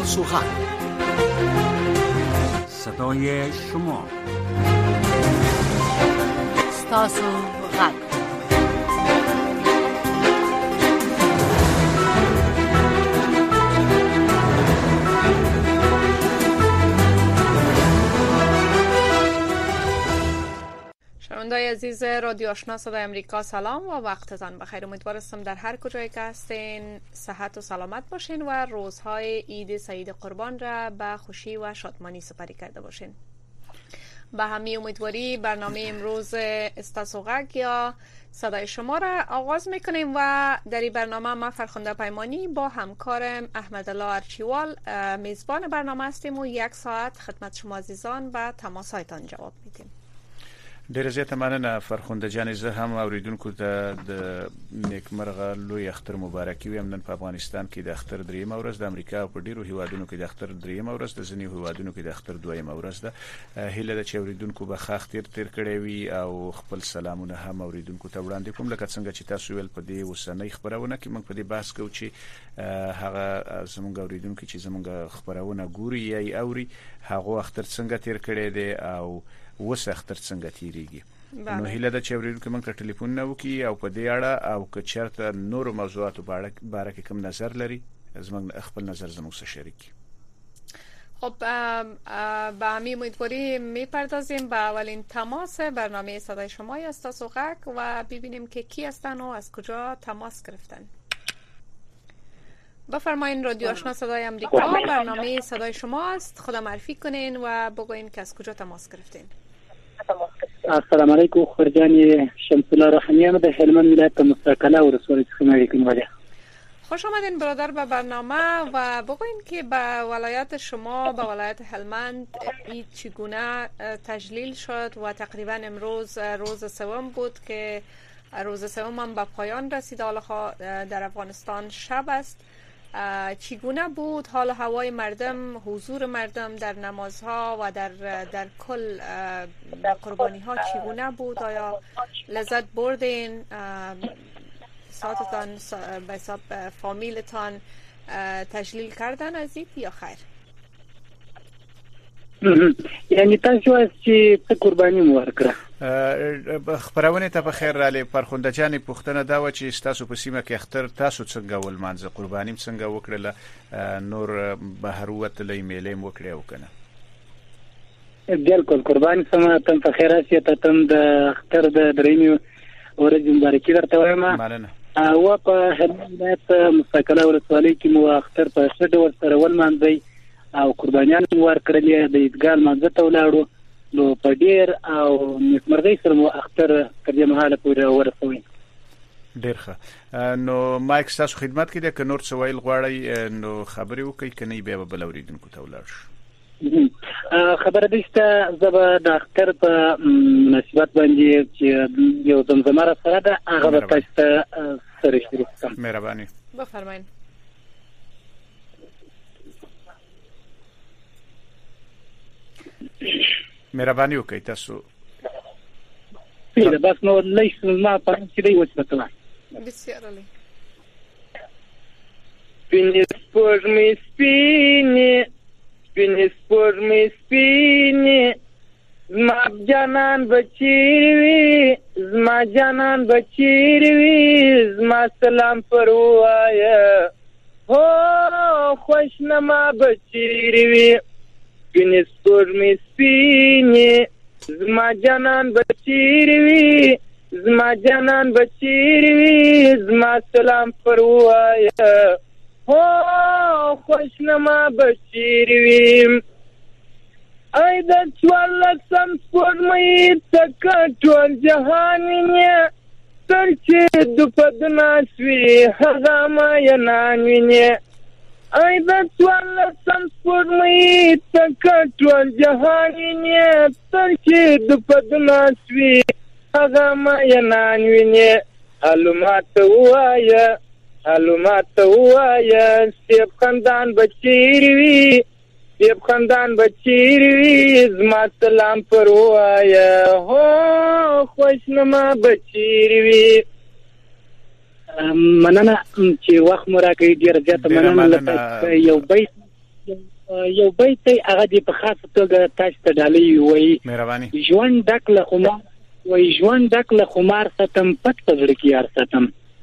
ستاسو غږ، صدای شما، ستاسو غږ. شنونده‌های عزیز رادیو آشنا صدای امریکا، سلام و وقتتان بخیر. امیدوارم در هر کجایی که هستین صحت و سلامت باشین و روزهای عید سعید قربان را به خوشی و شادمانی سپری کرده باشین. به همین امیدواری برنامه امروز ستاسو غږ یا صدای شما را آغاز میکنیم و در این برنامه ما فرخنده پیمانی با همکارم احمدالله ارچیوال میزبان برنامه هستیم و 1 ساعت خدمت شما عزیزان به تماسایتان جواب میدیم. ډیره زیاته مننه فرخنده جان. زه هم اوریدونکو ته د نیکمرغه لوی اختر مبارکي وایم. نن په افغانستان کې د اختر دریمه ورځ، د امریکا په ډیرو هیوادونو کې د اختر دریمه ورځ، د ځینې هیوادونو کې د اختر دویمه ورځ ده. هیله ده چې اوریدونکو به ښه اختر تیر کړی وي او خپل سلامونه هم اوریدونکو ته وړاندې کوم. لکه څنګه چې تاسو ویل په دې اوسنۍ خبرونه کې موږ په دې بحث کوو چې هغه زموږ اوریدونکو چې زموږ خبرونه ګوري یا اوري هغه اختر څنګه تیر کړی دی او وس اختر څنګه تیریږي. نو هیله ده چې اوریدونکو موږ ته ټلیفون نه وکړي او په دې اړه او که چېرته نور موضوعاتو باره کې کوم نظر لري زموږ خپل نظر زموږ سره شریک. خب به همین امیدواری میپردازیم به اولین تماس برنامه صدای شما یا ستاسو غږ و ببینیم که کی هستن و از کجا تماس گرفتن. بفرمایین رادیو آشنا صدای امریکا، برنامه صدای شما است. خدا معرفی کنین و بگوین که از کجا تماس گرفتین. السلام علیکم. خورجان شمس الله رحمیان د هلمند ولایت مستقله ولسوالۍ څخه مې خوش آمدین برادر به برنامه و بگوین که به ولایت شما، به ولایت هلمند عید چگونه تجلیل شد و تقریبا امروز روز سوم بود که روز سوم هم به پایان رسید. حالا در افغانستان شب است. چگونه بود حال هوای مردم، حضور مردم در نمازها و در کل قربانی ها چگونه بود؟ آیا لذت بردین؟ ساعتتان به حساب فامیلتان تجلیل کردن از عید یا خیر؟ یعنی تاسو از چې څه قرباني مو ورکړه؟ خبرونه ته په خیر رالی. فرخنده جان پوښتنه دا و چې تاسو په سیمه کې اختر تاسو څنګه ولمانځه، قرباني څنګه وکړله، نور بهر وتلې میلې مو وکړې او کنه؟ بالکل قرباني سم تم په خیر راشي. ته تم د اختر د دریمې ورځې مبارکي درته وایم. مننه. او په هلمند ولایت مستقله ولسوالۍ کې مو اختر په ښه ډول سره ولمانځئ او قربانیان ورکړلې. د عیدګاه لمانځه ته ولاړو نو په ډیر او نیکمرغۍ سره مو اختر تر دې مهاله پورې ورسوي. ډیر ښه. نو مایک تاسو خدمت کې ده که نور څه ویل غواړئ نو خبرې وکړئ که نه بیا به بل اوریدونکو ته ولاړ شو. خبره ده چې زه به د اختر په مناسبت باندې چې یو زمزمه را سره ده هغه به تاسو ته سره شریک کړم. مهرباني. بفرمایئ. مهرباني وکړئ تاسو. پیله بس نو لیس ما په چې دی وڅته. بسیار عالی. سپینې سپوږمۍ سپینې سپینې سپوږمۍ سپینې زما جانان بچی وي، زما جانان بچی وي، زما سلام پر وایه هو خوشنما بچی وي. سپینې سپوږمۍ سپینې زما جانان بچی وي، زما جانان بچی وي، زما سلام پر وایه هو خوشنما بچی وي. ای د څوارلسم سپوږمۍ څخه ټول جهان وینې، تر چې د پدناس وي هغه مینان وینې. ای د څوارلسم سپوږمۍ څخه ټول جهان وینې، تر چې د پدناس وي هغه مینان وینې. هلو ماته ووایه، هلو ماته ووایه، سیب خندان به چیرې وي، سیب خندان به چیرې وي، زما سلام پر ووایه هو خوشنما به چیرې وي. مننه چې وخت مو راکړی. ډېر زیاته مننه. یو بیت یو بیت هغه د په خاصه توګه تاسو ته ډالۍ وایي مهرباني ژوند ډک له خمار وایي ژوند ډک له خمار ساتم پټ په زړه کې یار ساتم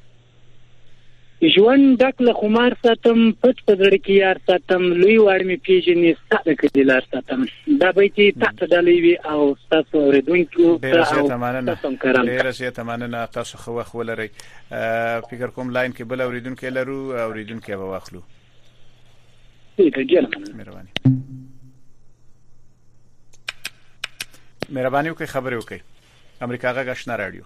ژوند ډک له خمار ساتم پټ په زړه کې یار ساتم لوی وړ مې پیژنې ساده کړي لار ساتم دا بیت تاسو ډالۍ وي او تاسو اوریدونکو ډېر زیاته مننه تاسو خو وخت ولرئ فکر کوم لاین کې بل اوریدونکو لرو اوریدونکو به واخلو مهرباني وکړئ خبرې وکړئ امریکا غږ آشنا رادیو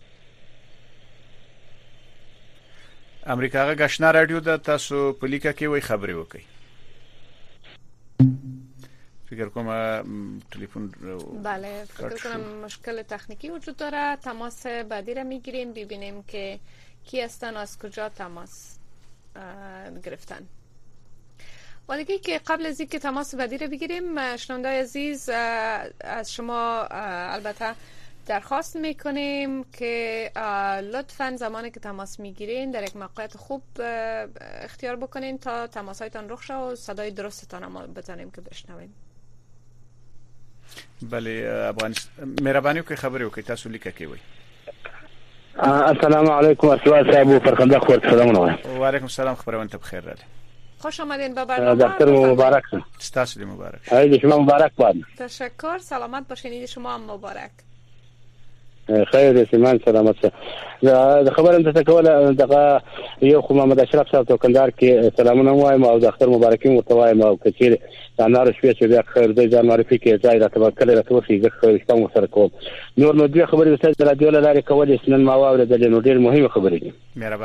د تاسو په لیکه کې وای خبرې وکړئ فکر کوم تلفن بله فکر کنم مشکل تکنیکی وجود داره تماس بعدی را میگیریم ببینیم که کی هستن از کجا تماس گرفتن و دیگه که قبل از اینکه تماس بعدی رو بگیریم شنونده‌های عزیز از شما البته درخواست میکنیم که لطفاً زمانی که تماس میگیرین در یک موقعیت خوب اختیار بکنین تا تماسایتان رخ شه و صدای درستتان هم بزنیم که بشنویم. بله افغانستان مهرباني وکړئ خبرې وکړئ تاسو لیکه کې وای. السلام علیکم اسواد صاحب فرخنده خور سلامونه وایم. و علیکم السلام خبرونه ته بخیر راغلی. خوش آمدین به برنامه. دکتر مبارک ستاسو دی مبارک. عید شما مبارک باد. تشکر سلامت باشین عید شما هم مبارک. خیر سیمان سلامت شه. د خبرم ته کوله دغه یو خو محمد اشرف صاحب توکندار کې سلامونه وایم او د اختر مبارکي متوایم او کثیر د نار شپې چې بیا خیر د ځان معرفي کې ځای راته کله راته وشي د خیر شپه سره کوم نور نو دوه خبرې د رادیو لاره کولې سنن ما واورېدل نو ډېر مهمه خبرې دي.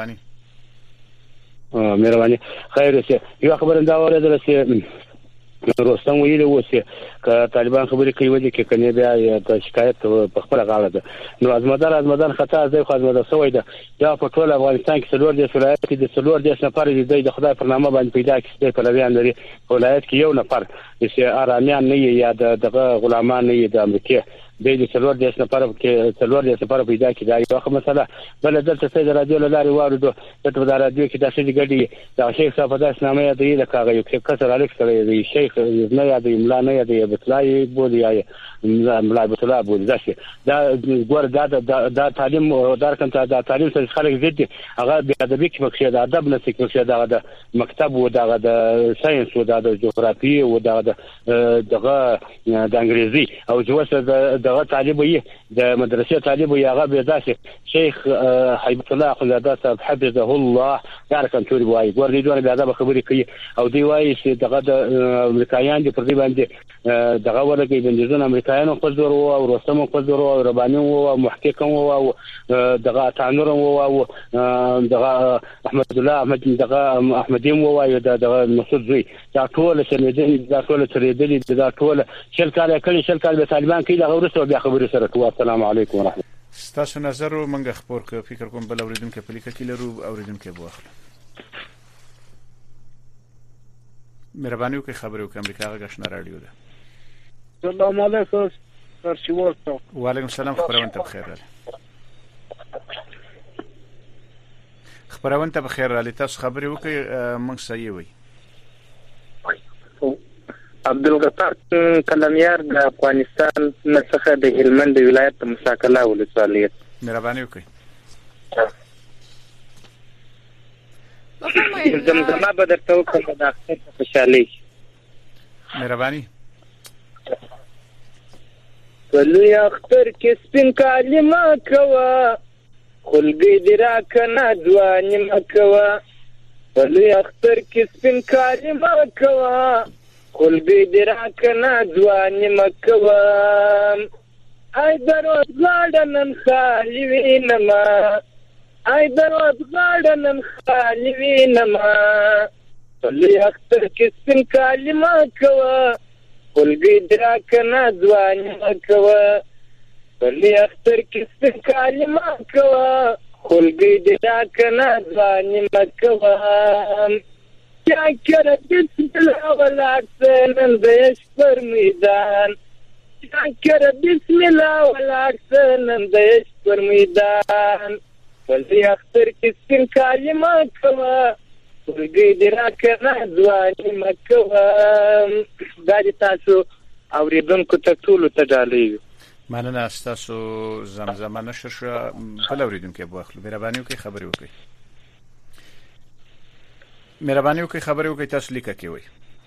مهرباني خیر شه. یو خبر دا اوریدل چې روستم ویلي و چې طالبان خبرې کوي ودی کې کني بیا د شکایت په خپل غاړه ده نو ازمدار خطا ځای خو ازمدار سوی ده دا په ټول افغانستان کې څلور د ولایت کې د څلور د نفر د خدای پر نامه باندې پیدا کړي په لویان لري ولایت کې یو نفر چې آرامیان نه یا دغه غلامان نه د امریکا د څلور د نفر کې څلور د نفر پیدا کړي دا یو مسله بل دلته څه د رادیو لاري واردو ته د رادیو کې داسې ګډي د شیخ صاحب داس نامه دی د کاغه یو کسر الیکس کړی دی شیخ نه یاد املا نه یاد بتلای بودی یا املا بتلا بودی دا ګور دا تعلیم درکم ته دا تعلیم سره خلک زیات هغه د ادبي کې مخشه د ادب نه څخه مخشه د مکتب و د ساينس و د جغرافي و دغه د انګريزي او جوسه دغه طالب وي د مدرسې طالب وي هغه به داسې شیخ حبیب الله خلدا صاحب حفظه الله درکم توري وای ګور دې دوه د خبرې کوي او دی وای چې دغه د امریکایان دي پر دې باندې دغه ورګي بندیزونه امریکایانو په زور او روسمو په زور او رباني او محقق او دغه تانور او دغه احمد الله احمد دغه احمدیم او دغه مسعود زوی دا ټول شنیدل دا ټول تریدل دا ټول شل کال به طالبان کې دغه ورسره بیا خبرې سره کوه. السلام علیکم ورحمت ستاسو نظر او منګه خبر ک فکر کوم بل اوریدونکو په لیکه کې لرو اوریدونکو بوخله مهرباني وکړئ خبرې وکړئ امریکا غږ آشنا رادیو ده. سلام علیکم سرشوار صاحب. وعلیکم السلام خبرونه ته بخیر راغلی. خبرونه ته بخیر راغلی تاسو خبرې وکړئ موږ صحیح وي. عبدالغفار کلمیار د افغانستان څخه د هلمند ولایت مساکله ولسوالۍ. مهرباني وکړئ. زمزمه به درته وکړم د اختر په خوشحالۍ. مهرباني. ولوی اختر کې سپین کالي ما کوه خلګي دې راکنه ځواني ما کوه ولوی اختر کې سپین کالي ما کوه خلګي دې راکنه ځواني ما کوه ای دروازه غاډنن خالي وینما ای دروازه غاډنن خالي وینما ولوی اختر کې سپین کالي ما کوه خلګي درا کنه ځواني مکوه بلې اختر کې سپین کالي مکوه خلګي درا کنه ځواني مکوه چا کړه بسم الله ولاړ نن د عشق پر میدان چا کړه بسم الله ولاړ نن د عشق پر میدان بلې اختر کې سپین کالي مکوه خلګي دې راکنه ځواني مکوه. دا دې تاسو اوریدونکو ته ټولو ته ډالۍ. مننه تاسو زمزمه نشر شو بل اوریدونکو به واخلو. مهرباني وکړئ خبرې وکړئ. مهرباني وکړئ خبرې وکړئ. تاسو لیکه کوي.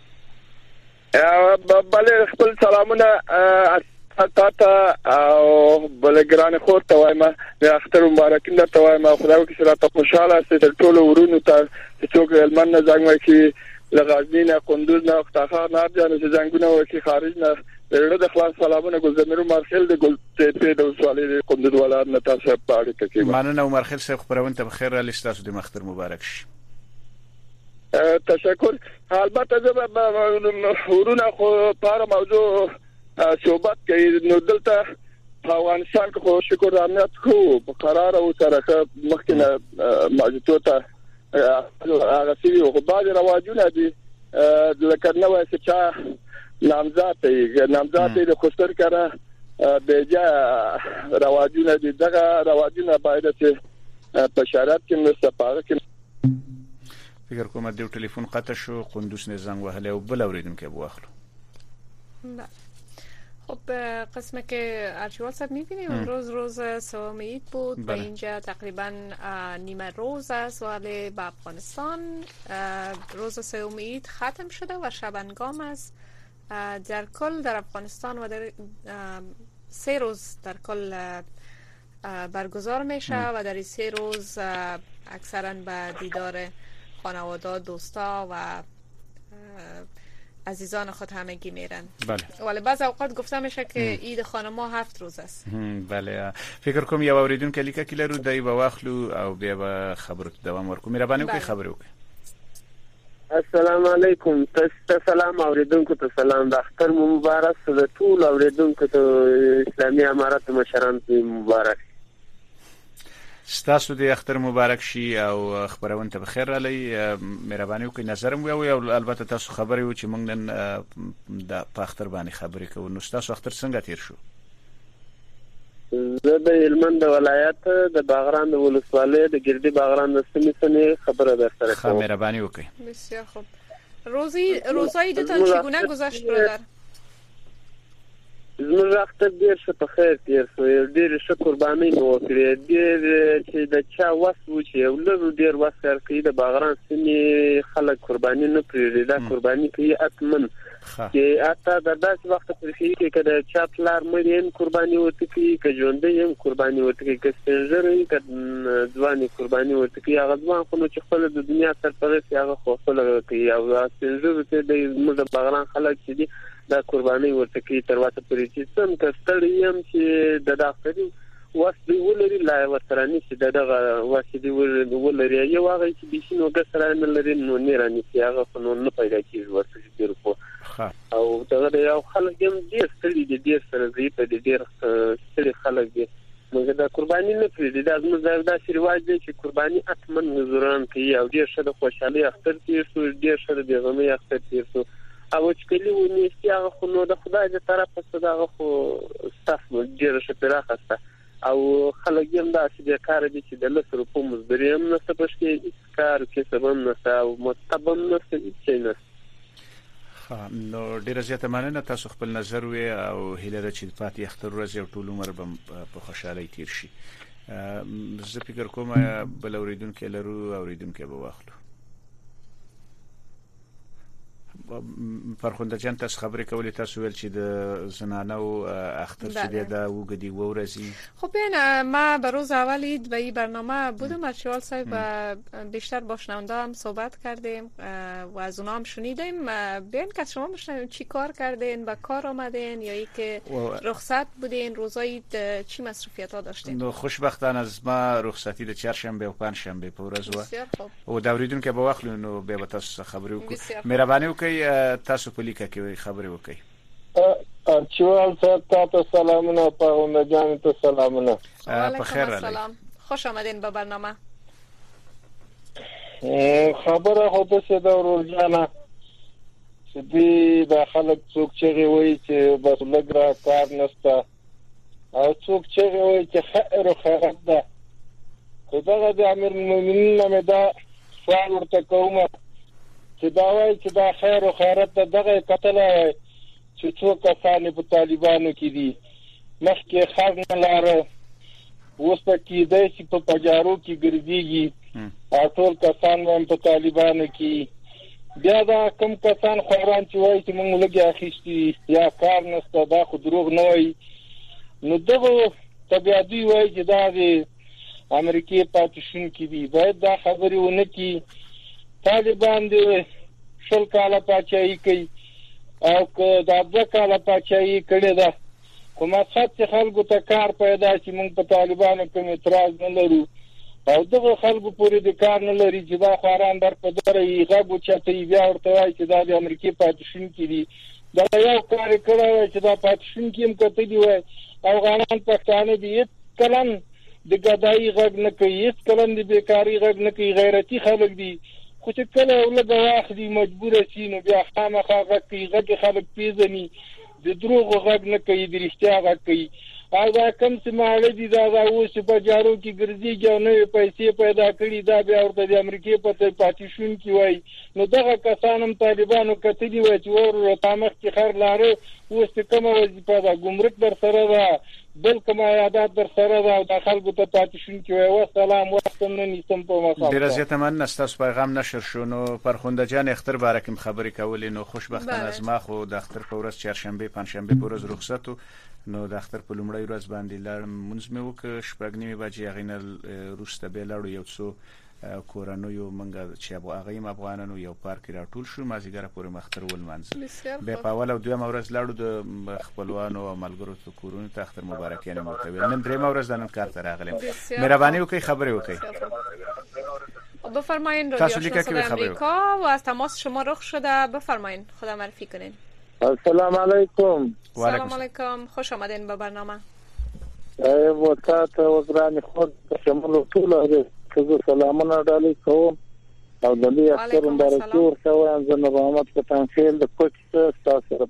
بله خپل سلامونه تاته او بلګران خور ته وایم د اختر مبارکین درته وایم. خدای وکړي چې راته خوشاله اوسئ. تر ټولو ورونو ته چې څوک هلمند نه زنګ وکړي، له غزني نه، کندوز نه، فتخار نه، ارجان چې زنګونه وکړي خارج نه، د زړه د خلاص سلامونه ګلزمیر عمرخیل د ګلتپې د ولسوالۍ د کندوز ولایت نه تاسو په اړه کې. مننه عمرخیل صاحب، خبرونه ته بخیر را لستاسو د اختر مبارک شي. تشکر. البته زه ورونه خو په موضوع صحبت کوي. نو دلته افغانستان کې خو شکر امنیت خو په قرار او سره مخکنه موضوع ته هغه سی او بعض رواجونه دي لکه نو چې نامزاد د خوشتر کړه به جا رواجونه دي. دغه رواجونه باید چې په شرایط کې مستفاده کې. فکر کوم د ټلیفون قطع شو. قندوز نه زنگ وهله او بل اوریدونکو به واخلو. خب قسمه که ارشیوال صاحب می‌بینیم امروز روز سوم عید بود. به اینجا تقریبا نیمه روز است ولی با افغانستان روز سوم عید ختم شده و شبانگام است. در کل در افغانستان و در 3 روز در کل برگزار میشه و در این 3 روز اکثرا به دیدار خانواده، دوستا و عزیزان خود همگی میرن. بله. ولی بعض اوقات گفته میشه که عید خانما 7 روز است. بله. فکر کوم یو اوریدونکو لیکه کله رو دای به واخلو او بیا به خبرو دوام ورکو. مهرباني وکړئ خبرې وکړئ. السلام علیکم. تاسو سلام اوریدونکو ته سلام. د اختر مبارک د ټول اوریدونکو ته اسلامي امارات مشران ته مبارک. ستاسو د اختر مبارک شي او خبرونه ته بخیر علي. مهرباني وکړئ نظرم وي او البته تاسو خبرې و چې موږ نن د اختر باندې خبرې کوو. نو تاسو اختر څنګه تیر شو؟ زه د هلمند ولایت د باغران د ولسوالۍ د ګردی باغران د سیمې خبره درسره کوم. مهرباني وکړئ. بسیار خوب. روزای دتان چگونه گذشت برادر؟ زموږ اختر ډیر ښه په خیر تیر شو. ډیر ښه قرباني مو وکړې. ډیر چې د چا وس و چې یو لږ ډیر وس کوي د باغران سیمې خلک قرباني نه پرېږدي. دا قرباني کوي اتمن چې اته د داسې وخت پرې کې کده چا پلار مې قرباني ورته کوي، که ژوندۍ هم قرباني ورته کوي، که سپینږیری که ځواني قرباني ورته کوي. هغه ځوان خو چې خپل د دنیا سرپرست هغه خو خپل کوي او سپینږیری ته د موږ د باغران خلک چې دي دا قرباني ورته کوي. تر واسه پرې چې څنګه کستړی هم چې د داخلي واس دی ولري لا وسرانی چې دغه واس دی ولري یو هغه چې بشینو ګسره نه لري نو نه رانی چې هغه خو نه پیدا کیږي ورته ډیر خو او دغه یو خلک هم ډیر ستړي دي، ډیر سره زی په ډیر ستړي خلک دي. موږ دا قرباني نه پرې دا زموږ دا رواج دی چې قرباني اتمن نذران کوي او ډیر ښه د خوشحالي اختر تیر شو، ډیر ښه د غمي اختر تیر شو. او چې کلی ونی هغه خو نو د خدای د طرفه صدقه خو ستاسو ډیر ښه پراخه او خلک هم دا چې کار دي چې د لسر په مزدوري هم نه څه پښتي کار کې سبب نه او مستقبل نه څه نه. نو ډیر زیاته مننه تاسو خپل نظر وي او هیله چې پاتې اختر ورځ او ټول عمر په خوشحالي تیر شي. زه فکر کوم بل اوریدونکو لرو اوریدونکو به واخلو. فرخنده جان تاسو خبرې کولې تاسو ویل چې د زنانو اختر چې دا وګدي ورزي. خب ببین ما به روز اول عید به این برنامه بودم. ارشیوال صاحب بیشتر با شنونده هم صحبت کردیم و از اونا هم شنیدیم. ببین که شما بشنویم چی کار کردین، با کار آمدین یا ای که رخصت بودین، روزای عید چی مصرفیت ها داشتین؟ نو خوشبختانه از ما رخصتی د چهارشنبه و پنجشنبه په ورځ و. بسیار خوب. او دا اوریدونکو به واخلو نو به تاسو خبرې وکړو. مهرباني وکړئ تاسو په لیکه کې خبرې وکړئ. ارچوال صاحب تاسو سلامونه، پاونده جان ته سلامونه. په خیر راغلی. خوش آمدین به برنامه. خبره خو د څه د ورځانه چې دی د خلک څوک چې وایي چې بس لګرا کار نشته او څوک چې وایي چې خیر او خیرات ده. خدای د امیر المؤمنین مې دا سوال ورته کوم چې دا وایي چې دا خیر او خیرت دغه قتل چې څو کسان په طالبانو کې دي مخکې خر نه لاره اوس په کې د سی په پجارو کې ګرځيږي او ټول کسان هم په طالبانو کې بیا دا کم کسان خوران چې وایي چې موږ لګي اخیستي یا کار نشته دا خو دروغ نه وایي نو دغه تبعیدي وایي چې دا د امریکای پاتشون کې دي باید دا خبرې ونه کی طالبان دې شل کاله پاچاهي کوي او که دا 2 کاله پاچاهي کړې ده خو مقصد خلکو ته کار پیدا شي موږ په طالبانو کوم اعتراض نه لرو او دغه خلکو پورې د کار نه لري چې دا خوران در په درې غو چته بیا ورته وایي چې دا د امریکای پاتشون کې دي دا یو کار کړی چې دا پاتشون کې هم کته دی وای او غانان پښتانه دي کلن د ګدای غږ نه کوي هیڅ کلن د بیکاری غږ نه کوي غیرتی خلک دي خو چې کله ولګه واخلي مجبور شي نو بیا خامخا غږ کوي غږ خلک پیژني د دروغ غږ نه کوي د رښتیا غږ کوي او دا کم چې ماړه دي دا اوس په جارو کې ګرځي او نوې پیسې پیدا کړي دا بیا ورته د امریکای په پاتیشون کې وای نو دغه کسانم طالبانو کتلی وای چې ور تامخ کې خیر لاره اوس کومه وظیفه ده ګمرک در سره ده بل کومه یادات در سره ده او د خلکو ته پاتیشون کې وای والسلام وختم نه نیستم په مخه ډیر زیات من تاسو پیغام نشر شو نو فرخنده جان اختر بارکم خبرې کولې نو خوشبختانه از ما خو د اختر په ورځ چهارشنبه پنځشنبه په ورځ رخصت نو د اختر په لومړی ورځ باندې لړم منځ مې وک شپږ نیمه بجې غینل روسته به لاړو یو څو کورانو منګه چې هغه افغانانو یو پارک راټول شو مازیګر پورې مختر ول منځ به په اول او دویم ورځ لاړو د خپلوانو او ملګرو ته کورونو ته اختر مبارکانه متویل نن دریم ورځ د نن کار ته راغلم مهرباني وکړئ خبرې وکړئ بفرمایید رادیو آشنا امریکا و از تماس شما رخ شده بفرمایید خدا معرفی کنین السلام علیکم سلام علیکم خوش آمدین به برنامه وطاعت وزران خود شمال طول که سلامونه ډالۍ کوم او د دې اکثر مبارکي ورکوم زنه رحمت په تنفیل د کوټ تاسو سره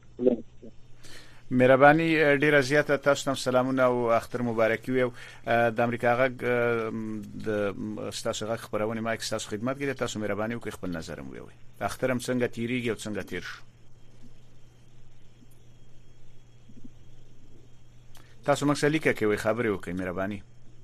مهرباني ډیره زیاته تاسو ته سلامونه او اختر مبارکي وي د امریکا غږ د تاسو غږ خبرونه ما کې تاسو خدمت کوي تاسو مهرباني وکړئ خپل نظر مو وي اخترم څنګه تیریږي او څنګه تیر شو تاسو موږ سره لیکه کوي خبرې وکړئ مهرباني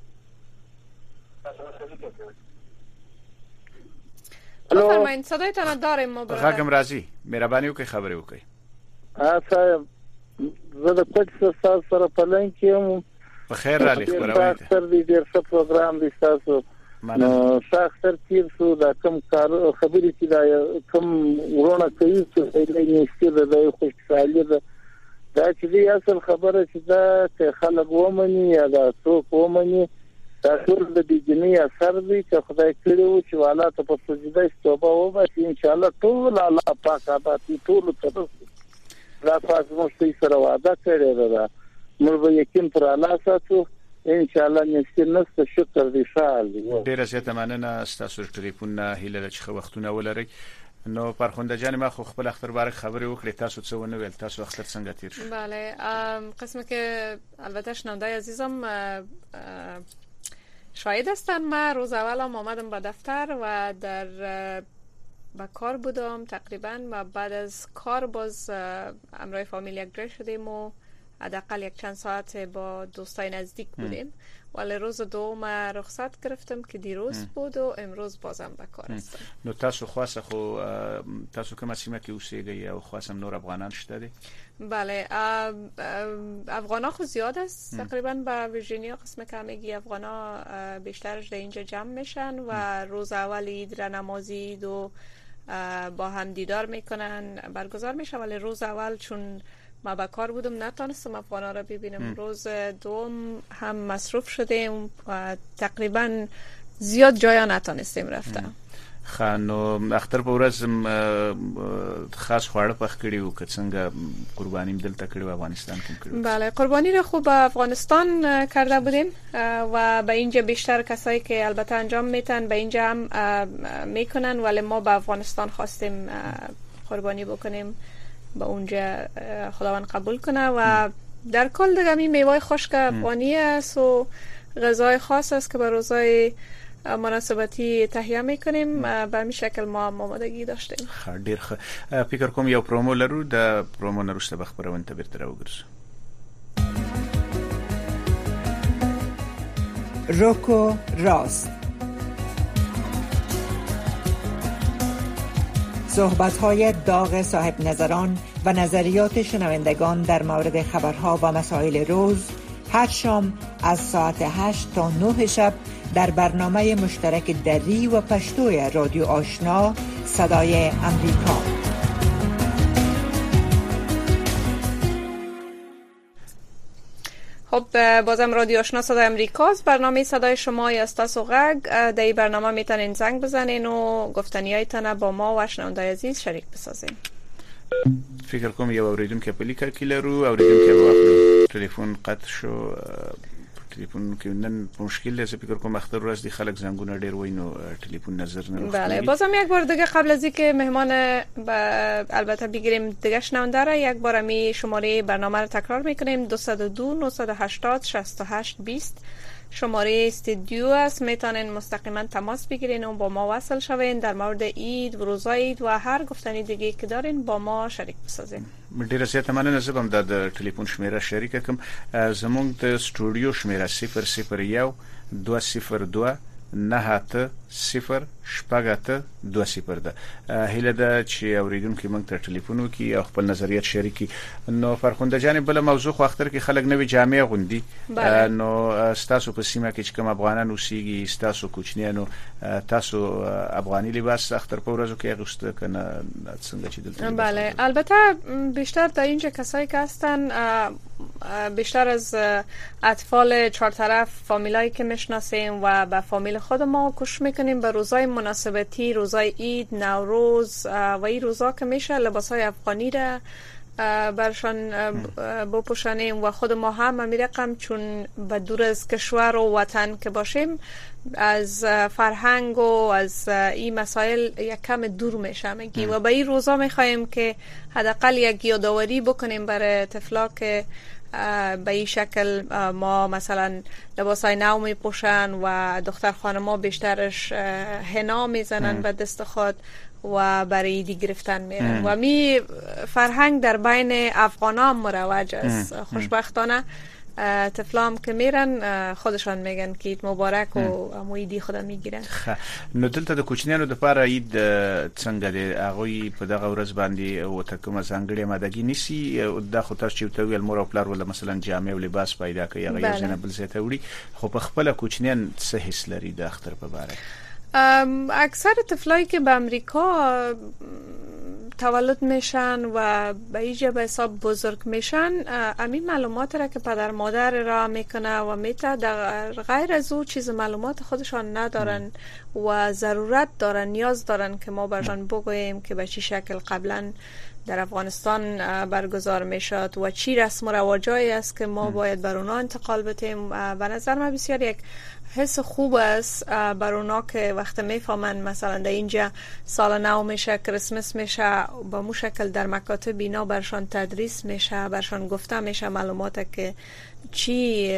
بفرمایید صدایتان داریم ما برادر غږم راځي مهرباني وکړئ خبرې وکړئ صاحب زه د پټ سره په لین کې یم په خیر را لیکوروي تر دې ډیر څه پروګرام دي تاسو نو شاخر تیر شو دا کم کار خبرې چې دا کم ورونه کوي چې دې نشته د خوشحالي ده دا چې دی اصل خبره چې دا خلک ومني یا دا څوک ومني دا ټول د دې جنۍ اثر دی چې خدای کړی و چې والا ته په سجده توبه وباسي ان شاء الله ټول الله پاک عبادت ټول ته را پاس مو سره وعده کړی دا موږ به یقین پر الله ساتو ان شاء الله نشته شکر دې شال ډیره زیاته مننه تاسو ټلیفون هیله چې وختونه ولرئ نو پرخونده جان ما خو خپل اختر بارک خبرې وکړې تاسو څه ونه ویل تاسو اختر څنګه تیر شو بله قسمه که البته شنونده عزیزم شاهد هستن ما روز اول آمدم به دفتر و در به کار بودم تقریبا و بعد از کار باز همراه فامیل یک جای شدیم و حداقل یک چند ساعت با دوستای نزدیک بودیم ولی روز دوم رخصت گرفتم که دیروز بود و امروز بازم به کار هستم نو تاسو خاصه خو تاسو کومه سیمه کې اوسېږئ او خاصم نور افغانان شته دي بله افغانا خو زیاد است تقریبا به ویرجینیا قسم که همگی افغانا بیشترش در اینجا جمع میشن و روز اول عید را نماز عید و با هم دیدار میکنن برگزار میشه ولی روز اول چون ما با کار بودم نتونستم افغانا را ببینم روز دوم هم مصروف شدیم و تقریبا زیاد جایا نتونستیم رفتم خانو اختر په ورځ خاص خواړه پخ کړی او که څنګه قربانی دلته کړی و افغانستان کې کړی بله قربانی رو خوب افغانستان کرده بودیم و به اینجا بیشتر کسایی که البته انجام میتن به اینجا هم میکنن ولی ما به افغانستان خواستیم قربانی بکنیم به اونجا خداوند قبول کنه و در کل دیگه می میوه خشک افغانی است و غذای خاص است که به روزای مناسبتی تهیه میکنیم. به همین شکل ما آمادگی داشتیم. ډیر ښه. فکر کوم یو پرومو لرو، د پرومو نرسته به خبرونه ته بیرته راوګرځو. روکو راست، صحبت‌های داغ صاحب نظران و نظریات شنوندگان در مورد خبرها و مسائل روز، هر شام از ساعت 8 تا 9 شب در برنامه مشترک دری و پشتوی رادیو آشنا صدای امریکا. خب بازم رادیو آشنا صدای امریکاست. برنامه صدای شما یا تاسو غږ. در این برنامه میتونین زنگ بزنین و گفتنیایتان با ما و شنوندای عزیز شریک بسازین. فکر کوم یو اوریدونکو په لیکه کې لرو. اوریدونکو به واخلو. تلیفون قطع شو. تلیفون کې نن مشکل دی. فکر کوم اختر ورځ دی خلک زنګونه ډیر وینو تلیفون نظر نه راځي. بله بازم یک بار دیگه قبل از اینکه مهمان البته بگیریم دیگه شنونده را یک بار می شماره برنامه رو تکرار میکنیم. 202 980 68 20 شماره استودیو است. میتونین مستقیما تماس بگیرین و با ما وصل شوین. در مورد عید و روزای عید و هر گفتنی دیگه که دارین با ما شریک بسازین. ډیره زیاته مننه. زه به د ټلیفون شمیره شریک کوم. زموږ د سټوډیو شمیره 001 202 98 0 شپږ 20 ده. هیله ده چې اوریدونکو موږ ته ټلیفون وکړي او خپل نظریات شریک کړي. نو فرخنده جان بل موضوع خو اختر کې خلک نوې جامې غوندي. نو تاسو په سیمه کې چې کوم افغانان اوسېږي تاسو کوچنیانو تاسو افغاني لباس اختر په ورځو کې اغوسته کنه څنګه چې دلته؟ بله البته بیشتر در اینجا کسایی که هستن بیشتر از اطفال چهار طرف فامیلایی که میشناسیم و به فامیل خود ما کوشش میکنیم به روزای مناسبتی، روزای عید، نوروز و این روزا که میشه لباسای افغانی را برشان بپوشانیم و خود ما هم همین رقم چون به دور از کشور و وطن که باشیم از فرهنگ و از این مسائل یک کم دور میشم و به این روزا میخوایم که حداقل یک یادآوری بکنیم برای طفلا که به این شکل ما مثلا لباسای نو میپوشن و دختر خانما بیشترش حنا میزنن به دست خود و برای ایدی گرفتن میرن و می فرهنگ در بین افغانان مروج است. خوشبختانه طفلام که میرن خودشان میگن که عید مبارک و ایدی خدا میگیرن. نو دلته د کوچنیانو د پاره عید څنګه دی؟ هغه په دغه ورځ باندې او تکمه ځانګړې مادګی نسی د خو تاسو چې تویل مور او پلار ولا مثلا جامې او لباس پیدا کوي هغه یې نه بل څه ته وړي. خو په خپل کوچنیان څه حس لري د اختر په باره؟ اکثر طفلایی که به امریکا تولد میشن و به اینجا به حساب بزرگ میشن همین معلومات را که پدر مادر را میکنه و میته در غیر از او چیز معلومات خودشان ندارن و ضرورت دارن نیاز دارن که ما برشان بگوییم که به چی شکل قبلا در افغانستان برگزار میشد و چی رسم و رواجایی است که ما باید بر اونا انتقال بدیم. به نظر من بسیار یک حس خوب است بر اونا که وقت میفهمن مثلا در اینجا سال نو میشه، کریسمس میشه، با مو شکل در مکاتب اینا برشان تدریس میشه، برشان گفته میشه معلومات که چی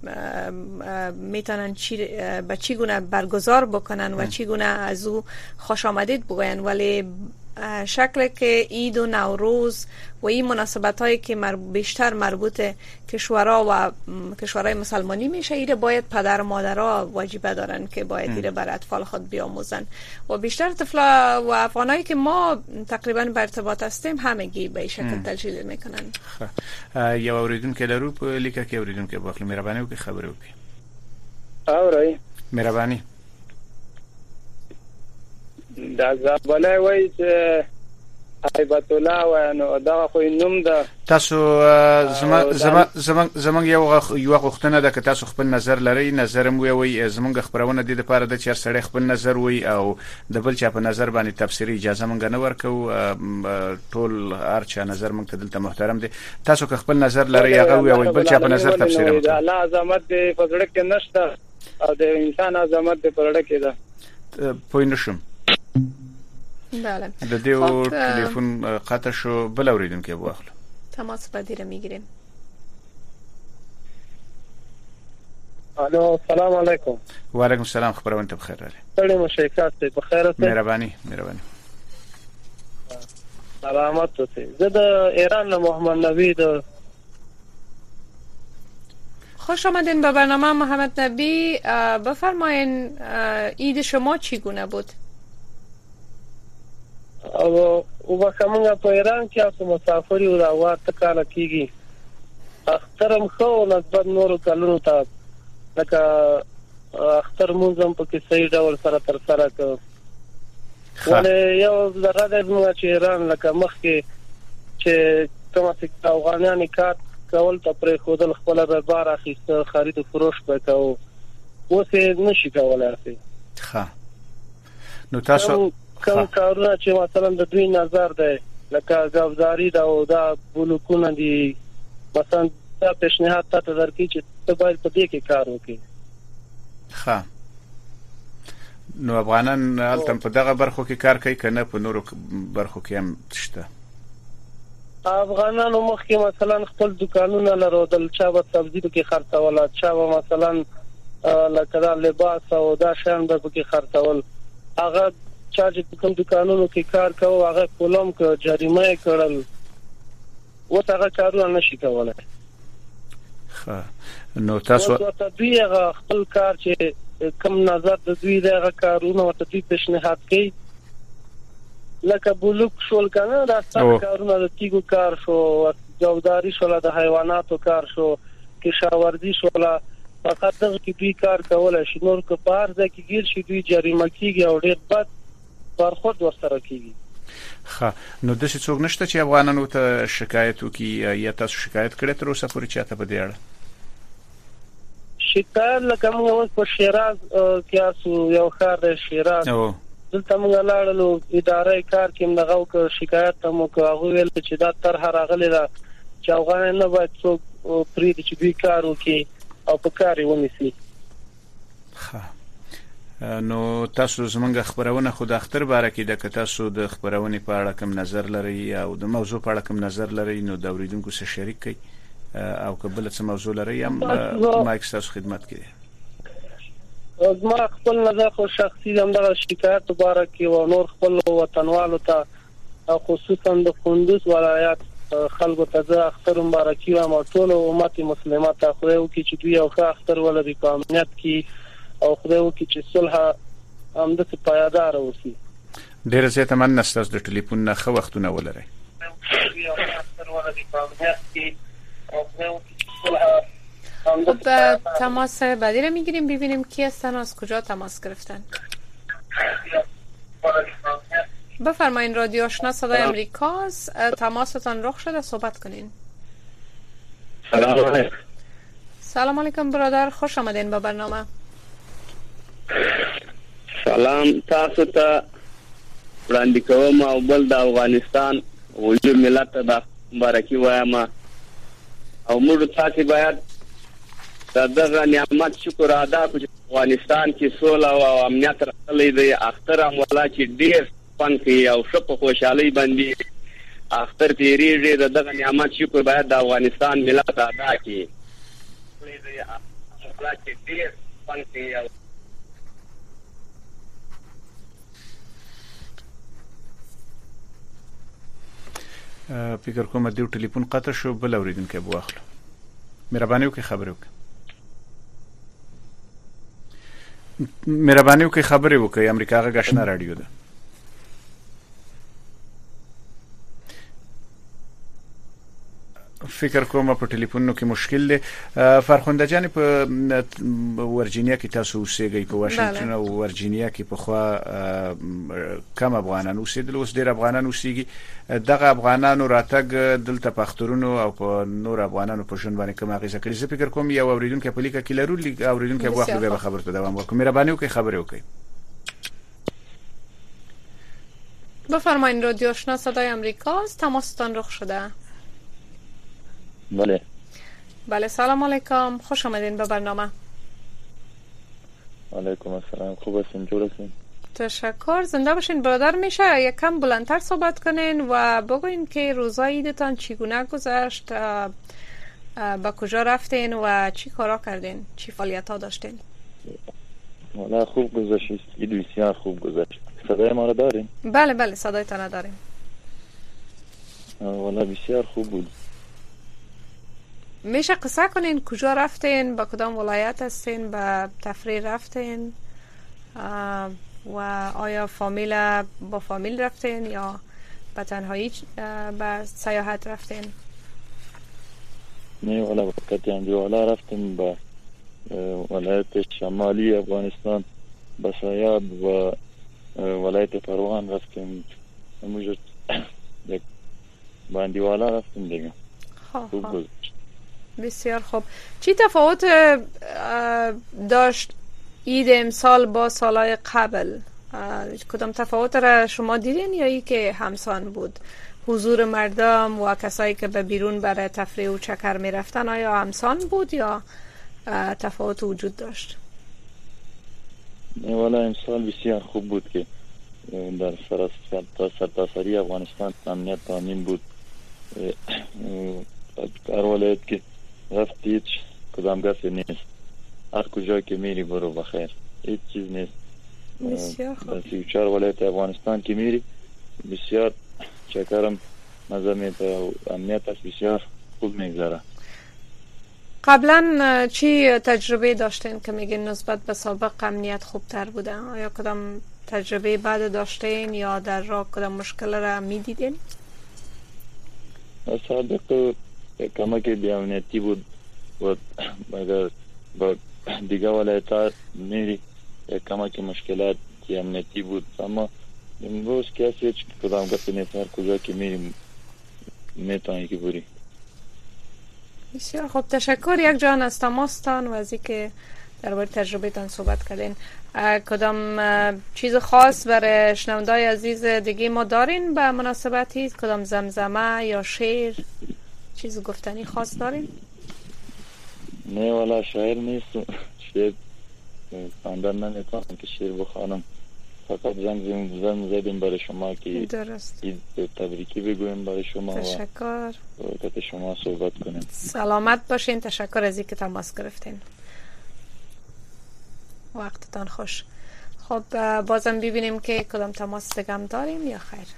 میتونن به چی گونه برگزار بکنن و چی گونه از او خوش آمدید بگوین. ولی شکل که عید و نوروز و این مناسبت هایی که بیشتر مربوط کشورها و کشورهای مسلمانی میشه ایره باید پدر و مادرها واجبه دارن که باید ایره بر اطفال خود بیاموزن و بیشتر طفلا و افغانایی که ما تقریبا به ارتباط هستیم همگی به این شکل تجلیل میکنن. یو اوریدون که لرو په لیکه کې اوریدون که باخلی مهرباني وکړي خبرې وکړي. اورئ مهرباني دا زابله وای چې هیبت الله و نو دا خو نوم ده. تاسو زمونږ یو غوښتنه ده که تاسو خپل نظر لرئ نظر مو وي زمونږ خبرونه د لپاره د چیر سړی خپل نظر وي او د بل چا په نظر باندې تفسیری اجازه مونږ نه ورکو. ټول هر چا نظر مونږ ته دلته محترم دي. تاسو که خپل نظر لرئ هغه وي او بل چا په نظر تفسیر مو الله عظمت دې په زړه کې نشته او د انسان عظمت دې په زړه کې ده. پوه نشم. بله د دې ټلیفون قطع شو. بل اوریدونکو واخلو. تماس بعدی رو میگیریم. الو سلام علیکم. و علیکم السلام. خبرونه ته بخیر راغلی. ستړي مشیکات ته بخیر اوسئ. مهرباني. سلامت اوسئ. زه د ایران له محمد نبی د خوش آمدین به برنامه محمد نبی. بفرمایین عید شما چگونه بود؟ او وکمنګ په ایران کې اوس مسافری او راوات کاله کیږي. اخترم خو نسبت نورو کلونو ته لکه اختر منظم په کې صحیح ډول سره تر سره کو. ولې یو زړه د موږ چې ایران لکه مخکې چې کومه چې افغانان کار کول ته پرې خودل خپل بازار اخیسته خرید او فروش وکاو اوس نشي کولای. ښه نو تاسو کوم کارونه چې مثلا د دوی نظر ده لکه غوځاری دا او دا بلوکونه دي مثلا دا پیشنهاد ته درکې چې ته باید په دې کې کار وکړې. ښه نو افغانان هلته په دغه برخو کې کار کوي کنه په نورو برخو کې هم شته؟ افغانانو مخکې مثلا خپل دکانونه لرودل، چا به سبزی کې خرڅول، چا به مثلا لکه دا لباس او دا شیان به کې خرڅول. هغه چا چې کوم دکانونو کې کار کوي هغه کولم کو جریمه کړل و هغه کارونه نشي کولای. ښه نو تاسو ته دوی هغه خپل کار چې کم نظر د دوی دغه کارونه ورته دوی پیشنهاد کوي لکه بلوک شول کنه دا څنګه کارونه د تیګو کار شو، جوړداري شول، د حیواناتو کار شو، کشاورزي شول، فقط دغه کې دوی کار کولای شي. نور که په هر ځای کې گیر شي دوی جریمه کیږي او ډېر بد برخورد ورسره کیږي. ښه نو د څه څوک نشته چې افغانانو ته شکایت وکړي یا تاسو شکایت کړی تر اوسه پورې چاته په دې اړه؟ شکایت لکه موږ اوس په شیراز کې اسو یو ښار دی شیراز دلته موږ لاړو ادارې کار کې موږ او شکایت هم کوو ویل چې دا طرح راغلی دا چې افغانان نه باید څوک پرې چې دوی کار وکړي او په کار یې ونیسي. نو تاسو زمونږ خبرونه خو د اختر باره کې د تاسو د خبرونه په اړه کوم نظر لري او د موضوع په اړه کوم نظر لري نو د اوریدونکو سره شریک کړئ او قبل څه موضوع لري هم مایک تاسو خدمت کوي. زما خپل نظر خو شخصي هم د شکایت مبارک او نور خپل وطنوالو ته خصوصا د کندوز ولایت خلکو ته اختر مبارکي او ټول امت مسلمانانو ته خو یو کې چې دوی او اختر ولري په امنیت کې او خدای وکړي چې صلح هم د پایدار اوسي. ډیر زیاته مننه ستاسو د ټلیفون نه خو وختونه ولرئ. خب تماس بعدی رو میگیریم ببینیم کی هستن از کجا تماس گرفتن. بفرمایین رادیو آشنا صدای امریکاست، تماستان رخ شده صحبت کنین. سلام علیکم. سلام علیکم برادر، خوش آمدین به برنامه. سلام تاسو ته وړاندې کوم او بل د افغانستان وجود ملت ته مبارکي وایم او موږ تاسو باید دغه نعمت شکر ادا کړو چې افغانستان کې سوله او امنیت راغلی دی. اختر هم ولا چې ډېر فن کوي او ښه په خوشحالۍ باندې اختر تیریږي. دغه نعمت شکر باید د افغانستان ملت ادا کړي. ولا چې ډېر فن کوي او فکر کوم د ټلیفون قطع شو بل اوریدونکو به واخلو. مهرباني وکړئ خبرې وکړئ. امریکا غږ آشنا رادیو ده. فکر کوم په ټلیفونونو کې مشکل دی. فرخنده جان په ورجینیا کې تاسو اوسېږئ، په واشنگټن او ورجینیا کې په خوا کم افغانان اوسېدل، اوس ډېر افغانان اوسېږي. دغه افغانانو راتګ دلته په اخترونو او په نور افغانانو په ژوند باندې کوم اغیزه کړې؟ زه فکر کوم یو اوریدونکو په لیکه کې لرو اوریدونکو په وخت به خبر ته دوام ورکړم. مهرباني وکړئ خبرې وکړئ. بفرمایید رادیو آشنا صدای امریکاست، تماستان رخ شده. بله سلام علیکم، خوش آمدین به برنامه. علیکم السلام، خوب هستین؟ جور هستین؟ تشکر. زنده باشین برادر. میشه یک کم بلندتر صحبت کنین و بگوین که روزای عیدتان چگونه گذشت؟ با کجا رفتین و چی کارا کردین؟ چی فعالیت ها داشتین؟ والا خوب گذشت، عید بسیار خوب گذشت. صدای ما را دارین؟ بله بله صدای تان داریم. والا بسیار خوب بود. میشه قصه کنین کجا رفتین؟ با کدام ولایت هستین؟ با تفریح رفتین؟ و آیا با فامیل رفتین یا به تنهایی به سیاحت رفتین؟ نه والا با کتیانجی والا رفتیم به ولایت شمالی افغانستان به سیاد و ولایت پروان رفتیم. همونجور یک باندی والا رفتیم دیگه. خوب گذشت. بسیار خوب. چی تفاوت داشت عید امسال با سالهای قبل؟ کدام تفاوت را شما دیدین یا ای که همسان بود؟ حضور مردم و کسایی که به بیرون برای تفریح و چکر می رفتن آیا همسان بود یا تفاوت وجود داشت؟ والا امسال بسیار خوب بود که در سرتاسری افغانستان امنیت تامین بود. هر ولایت که رفتی هیچ کدام کسی نیست، هر کجا که میری برو بخیر، هیچ چیز نیست. بسیار خوب. در 34 ولایت افغانستان که میری بسیار چکرم مزه میده و امنیت است بسیار خوب میگذره. قبلا چی تجربه داشتین که میگین نسبت به سابق امنیت خوبتر بوده؟ آیا کدام تجربه بعد داشتین یا در راه کدام مشکل را میدیدین؟ سابق کمک بی امنیتی بود و اگر با دیگه ولایت ها میری کمک مشکلات امنیتی بود، اما امروز کسی هیچ کدام کسی نیست، هر کجا که میری میتونی که بری. بسیار خوب، تشکر یک جان از تماستان و از اینکه درباره تجربه تان صحبت کردین. کدام چیز خاص برای شنوندای عزیز دیگه ما دارین به مناسبتی؟ کدام زمزمه یا شعر چیز گفتنی خاص دارین؟ نه والا شعر نیست، شعر خواندن نمیکنم که شعر بخوانم، فقط زنگ زدیم برای شما که درست تبریکی بگویم برای شما. تشکر و که شما صحبت کنیم. سلامت باشین. تشکر از اینکه تماس گرفتین. وقتتان خوش. خب بازم ببینیم که کدام تماس دیگه داریم یا خیر.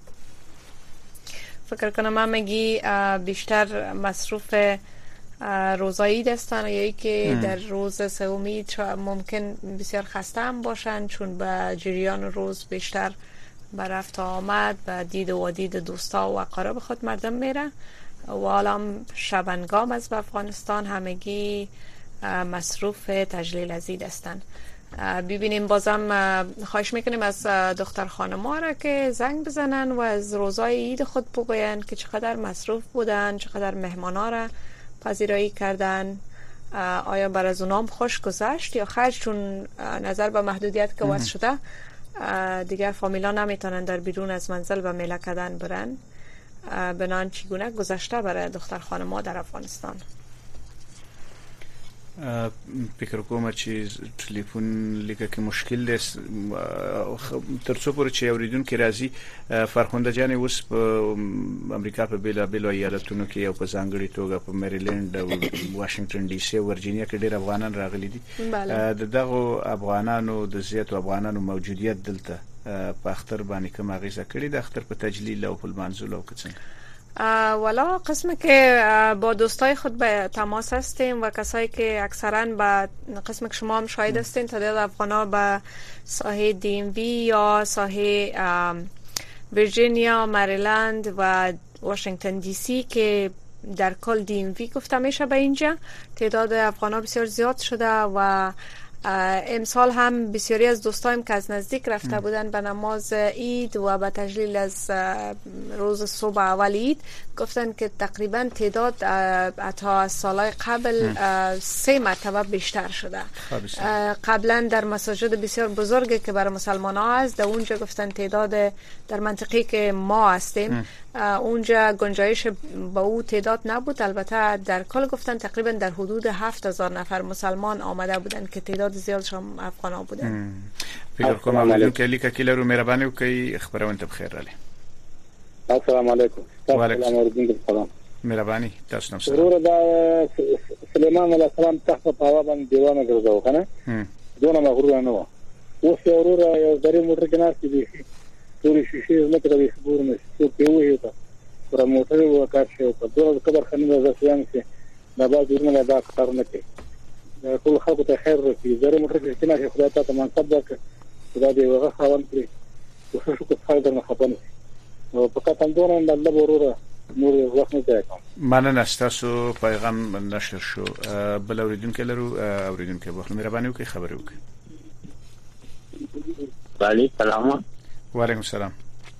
فکر کنم همگی بیشتر مصروف روزایی دستن یا ای که در روز سومی ممکن بسیار خسته هم باشن، چون به جریان روز بیشتر به رفت آمد و دید و دید دوستا و اقارب خود مردم میره و حالا شبنگام از افغانستان همگی مصروف تجلیل از عید هستن. ببینیم بازم خواهش میکنیم از دختر خانم‌ها را که زنگ بزنن و از روزای عید خود بگوین که چقدر مصروف بودن، چقدر مهمانا را پذیرایی کردن، آیا بر از اونام خوش گذشت یا خیر، چون نظر به محدودیت که وضع شده دیگر فامیلا نمیتونن در بیرون از منزل و میله کردن برن. بنان چگونه گذشته برای دختر خانم‌ها در افغانستان؟ فکر کوم چې ټلیفون لیکه کې مشکل دی ترڅو پورې چې اوریدونکو راځي. فرخنده جان اوس په امریکا په بیلابیلو ایالتونو کې او په ځانګړي توګه په میریلند او واشنگټن ډي سي او ورجینیا کې ډېر افغانان راغلي دي. دغه افغانانو د زیاتو افغانانو موجودیت دلته په اختر باندې کوم اغیزه کړې د اختر په تجلیل او په منزل او کڅن؟ والا قسم که با دوستای خود به تماس هستیم و کسایی که اکثرا با قسم که شما هم شاهد هستین تعداد افغانا به ساحه DMV یا ساحه ویرجینیا، مریلند و واشنگتن دی سی که در کل DMV گفته میشه به اینجا تعداد افغانا بسیار زیاد شده و امسال هم بسیاری از دوستایم که از نزدیک رفته بودن به نماز عید و به تجلیل از روز صبح اول عید گفتن که تقریبا تعداد حتی از سالهای قبل 3 مرتبه بیشتر شده. قبلا در مساجد بسیار بزرگی که برای مسلمان ها هست در اونجا گفتن تعداد در منطقی که ما هستیم اونجا گنجایش با او تعداد نبود. البته در کل گفتن تقریبا در حدود 7000 نفر مسلمان آمده بودن که تعداد زیادشون افغان ها بودن. فکر کنم علیکم که لیکه کلی رو مهربانی و که خبرونه بخیر علی. السلام علیکم. و علیکم السلام. مهرباني تاسو نو سره ضرور دا سليمان عليه السلام تحت طاوه باندې دیوانه ګرځاو کنه دونه مغرور نه و اوس ضرور یو درې موټر کې ناس دي ټول شیشې نه کوي خبر نه څه کوي ته پر موټر وکړ شو په دوه خبر خنه د ځان کې دا به ورنه دا کار نه کوي ټول خلکو ته خیر ورکړي زره موټر کې نه خدای ته منصب ورکړي خدای دې وغه خوان کړی خو شو کو فائدہ نه خپل نو په کاته اندونه د الله وروره نور وخت نه کوي مننه تاسو پیغام نشر شو بل اوریدونکو لرو اوریدونکو بخل مهرباني وکړئ خبرې وکړئ بله سلام و علیکم السلام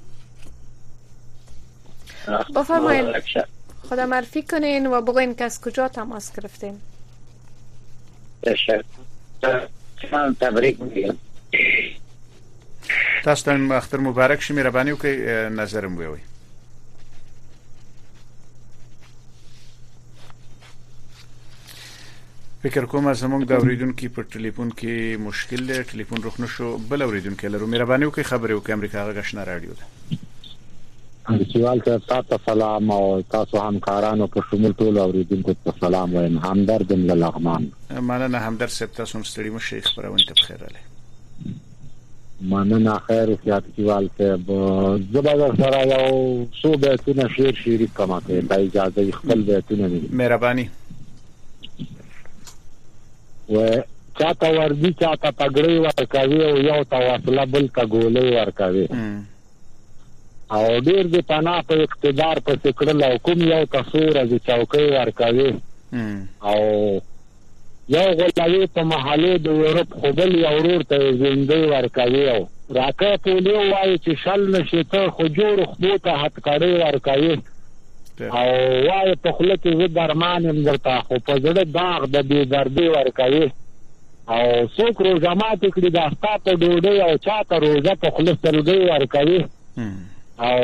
بفرمایید خدا معرفی کنین و بگوین که از کجا تماس گرفتین من تبریک میگم تاسو ته اختر مبارک شه مهرباني وکړئ نظرم ووایئ فکر کوم زمونږ د اوریدونکو په ټلیفون کې مشکل دی ټلیفون روښنه شو بل اوریدونکو لرو مهرباني وکړئ خبرې وکړئ امریکا غږ رادیو ده سوال ته تاسو سلام او تاسو همکارانو په شمول ټول اوریدونکو ته سلام وایم همدرد لغمان مننه همدرد صاحب تاسو هم ستړي مشه خبرونه ته بخیر علي مننه خیر سیات سوال ته زبر سره یو څو بیتونه شریک کوم ته د اجازه خپل بیتونه مهرباني و چاته وردی چاته پګړی ورکوي او یو تواصله بل ته ګولې ورکوي او ډیر د پناه په اقتدار په سکړل او کوم یو تصور د چوکۍ ورکوي او یو غلوی په محله د یورپ خپل یو ورور ته زندګي ورکوي او راکه په لیو وایي چې شل نشي ته خو جوړ خو ته هټ کړي ورکوي او وای په خله کې زه درمان درته خو په زړه داغ د دې دردي ورکوي او څوک روزه مات کړي د استاته ډوډۍ او چاته روزه په خله سرګي ورکوي او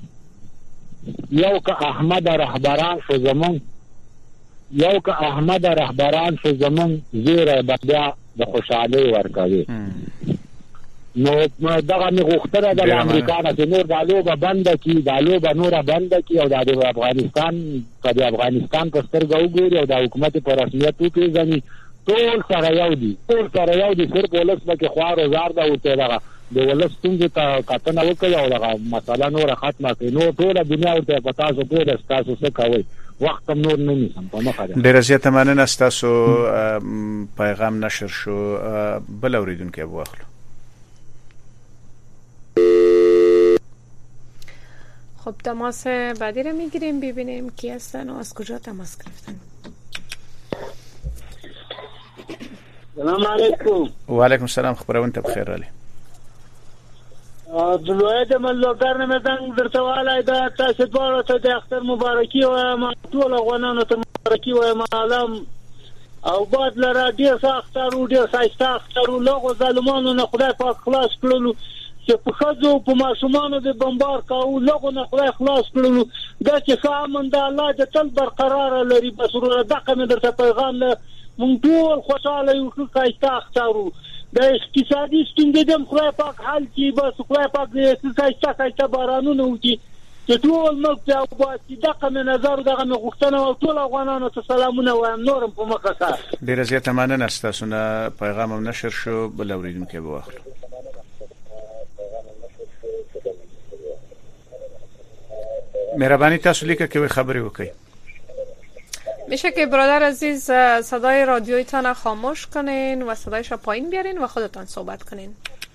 یو که احمد رهبران شو زمون یو که احمد رهبران شو زمون زیره بیا د خوشحالي ورکوي نو دغه غوښتنه د امریکا نه نور د لوبه بند کی د لوبه نور بند کی او د افغانستان په افغانستان په سترګو وګوري او د حکومت په رسمیت وپیژني ټول سره یو دي صرف ولس به خوارو زار دا وته دغه د ولس څنګه ته کتنه وکړي او دغه مسله نور ختمه کړي نو ټول دنیا ته پتا سو په تاسو څه کوي وخت نور نه نیسم په مخه ډیر زیاته مننه تاسو پیغام نشر شو بل اوریدونکو واخلو خب تماس بعدی رو میگیریم ببینیم کی هستن و از کجا تماس گرفتن سلام علیکم و علیکم السلام خبرونه ته بخیر علي دلوی د ملوګر نه مدن درته والای دا تاسو ټول ته د اختر مبارکي او ما ټول غوانانو ته مبارکي او معلم او بعد لرا ډیر سختارو ډیر سختارو لغو ظالمانو نه خدای پاک خلاص کړلو چې په خځو په ماشومانو د بمبار کاو لغو نه خدای خلاص کړلو دا چې فهمند الله د تل برقرار لري بس ورته دغه مې درته پیغام له مونږ ټول خوشاله یو چې سختارو د اقتصادي ستونزې د خدای پاک حل کی بس خدای پاک دې څه بارانونه وکړي چې ټول ملک ته او باسي دغه مې نظر دغه مې غوښتنه او ټول افغانانو ته سلامونه وایم نورم په مخه سره ډیر زیاته مننه تاسو نه پیغام هم نشر شو بل اوریدونکو به واخلو مهربانی تاسو لیکه که خبری وکړئ میشه که برادر عزیز صدای رادیویتان خاموش کنین و صدایش را پایین بیارین و خودتان صحبت کنین.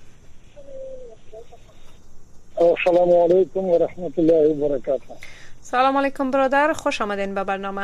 السلام علیکم و رحمت الله و برکاته. سلام علیکم برادر، خوش آمدین به برنامه.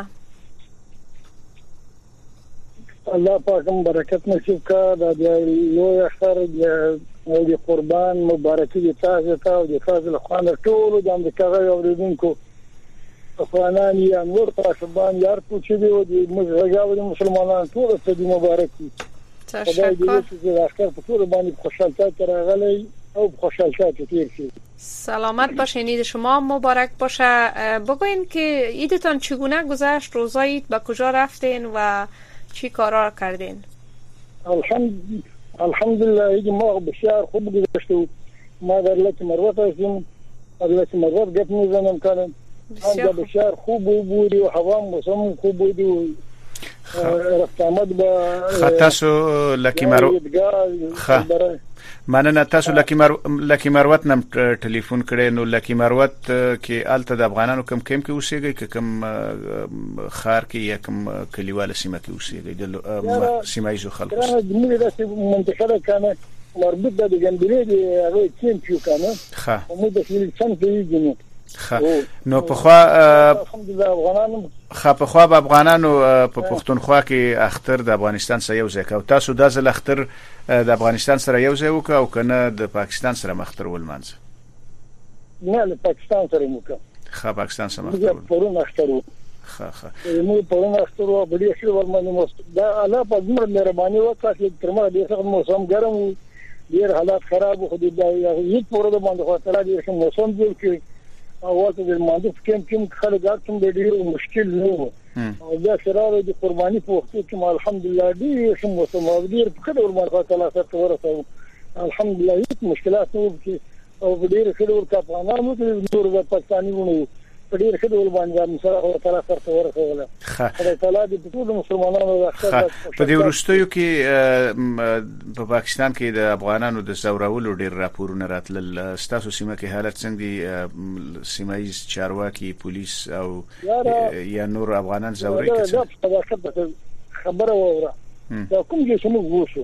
الله پاکم برکت نصیب کا د لوی اختر د قربان مبارکي د تاسو ته او د فاضل خوانه ټول د امریکا غوړ اوریدونکو افغانان یا نور پاسبان یار پوښي دی د مزغاو مسلمانان ټول ته د مبارکي. تشکر. د اختر په ټول باندې خوشحالي راغلی او خوشحالي تیر شي. سلامت باشین، عید شما مبارک باشه. بگوین که عیدتان چگونه گذشت؟ روزای عید به کجا رفتین و چی کارا کردین؟ الحمدلله عید ما بسیار خوب گذشت. ما در لک مروت هستیم، از لک مروت گپ میزنم کنم همزه بشار خوب بودی و هوا موسم خوب بودی و رفتامد با تاسو مننه تاسو لکی مروت نم ټلیفون کړي نو لکی مروت کې الته د افغانانو کم کې اوسېږي که کم خار کې یا کم کلیواله سیمه کې اوسېږي د سیمایي خلکو سره د منطقه کنه مربوط د ګندلې دی هغه چین پیو کنه مو د فلسطین په یوه نو په خوا الحمدلله افغانانو په خوا به افغانانو په پښتونخوا کې اختر د افغانستان سره یو ځای کو تاسو د ځل اختر د افغانستان سره یو ځای وکاو کنه د پاکستان سره مختر ولمنځ نه د پاکستان سره موکا پاکستان سره مختر پرون اخترو نو پرون اخترو بډې شو ورمنه دا الله په دې مهرباني وکړه چې ترمه دې څنګه موسم ګرم ډیر حالات خراب خو دې یو پرده باندې خو تعالی دې موسم جوړ کړي او ته د ماده کوم خلک ګټم ډیر مشکل نه او دا سره د قرباني په وخت کې الحمدلله ډیر موسم او ډیر په کډور باندې تعالی سره ورسو الحمدلله هیڅ مشکلات نه وکړي او ډیر کډور کا پانامو د نور د پاکستاني ونو ډیر کډور باندې سره تعالی سره ورسول خدای تعالی د ټول مسلمانانو په دې ورستیو کې په پاکستان کې د افغانانو د زورولو ډیر راپورونه راتلل ستاسو سیمه کې حالت څنګه دي سیمایي چارواکي پولیس او یا نور افغانان زوري کې خبره وره دا کوم چې موږ وشو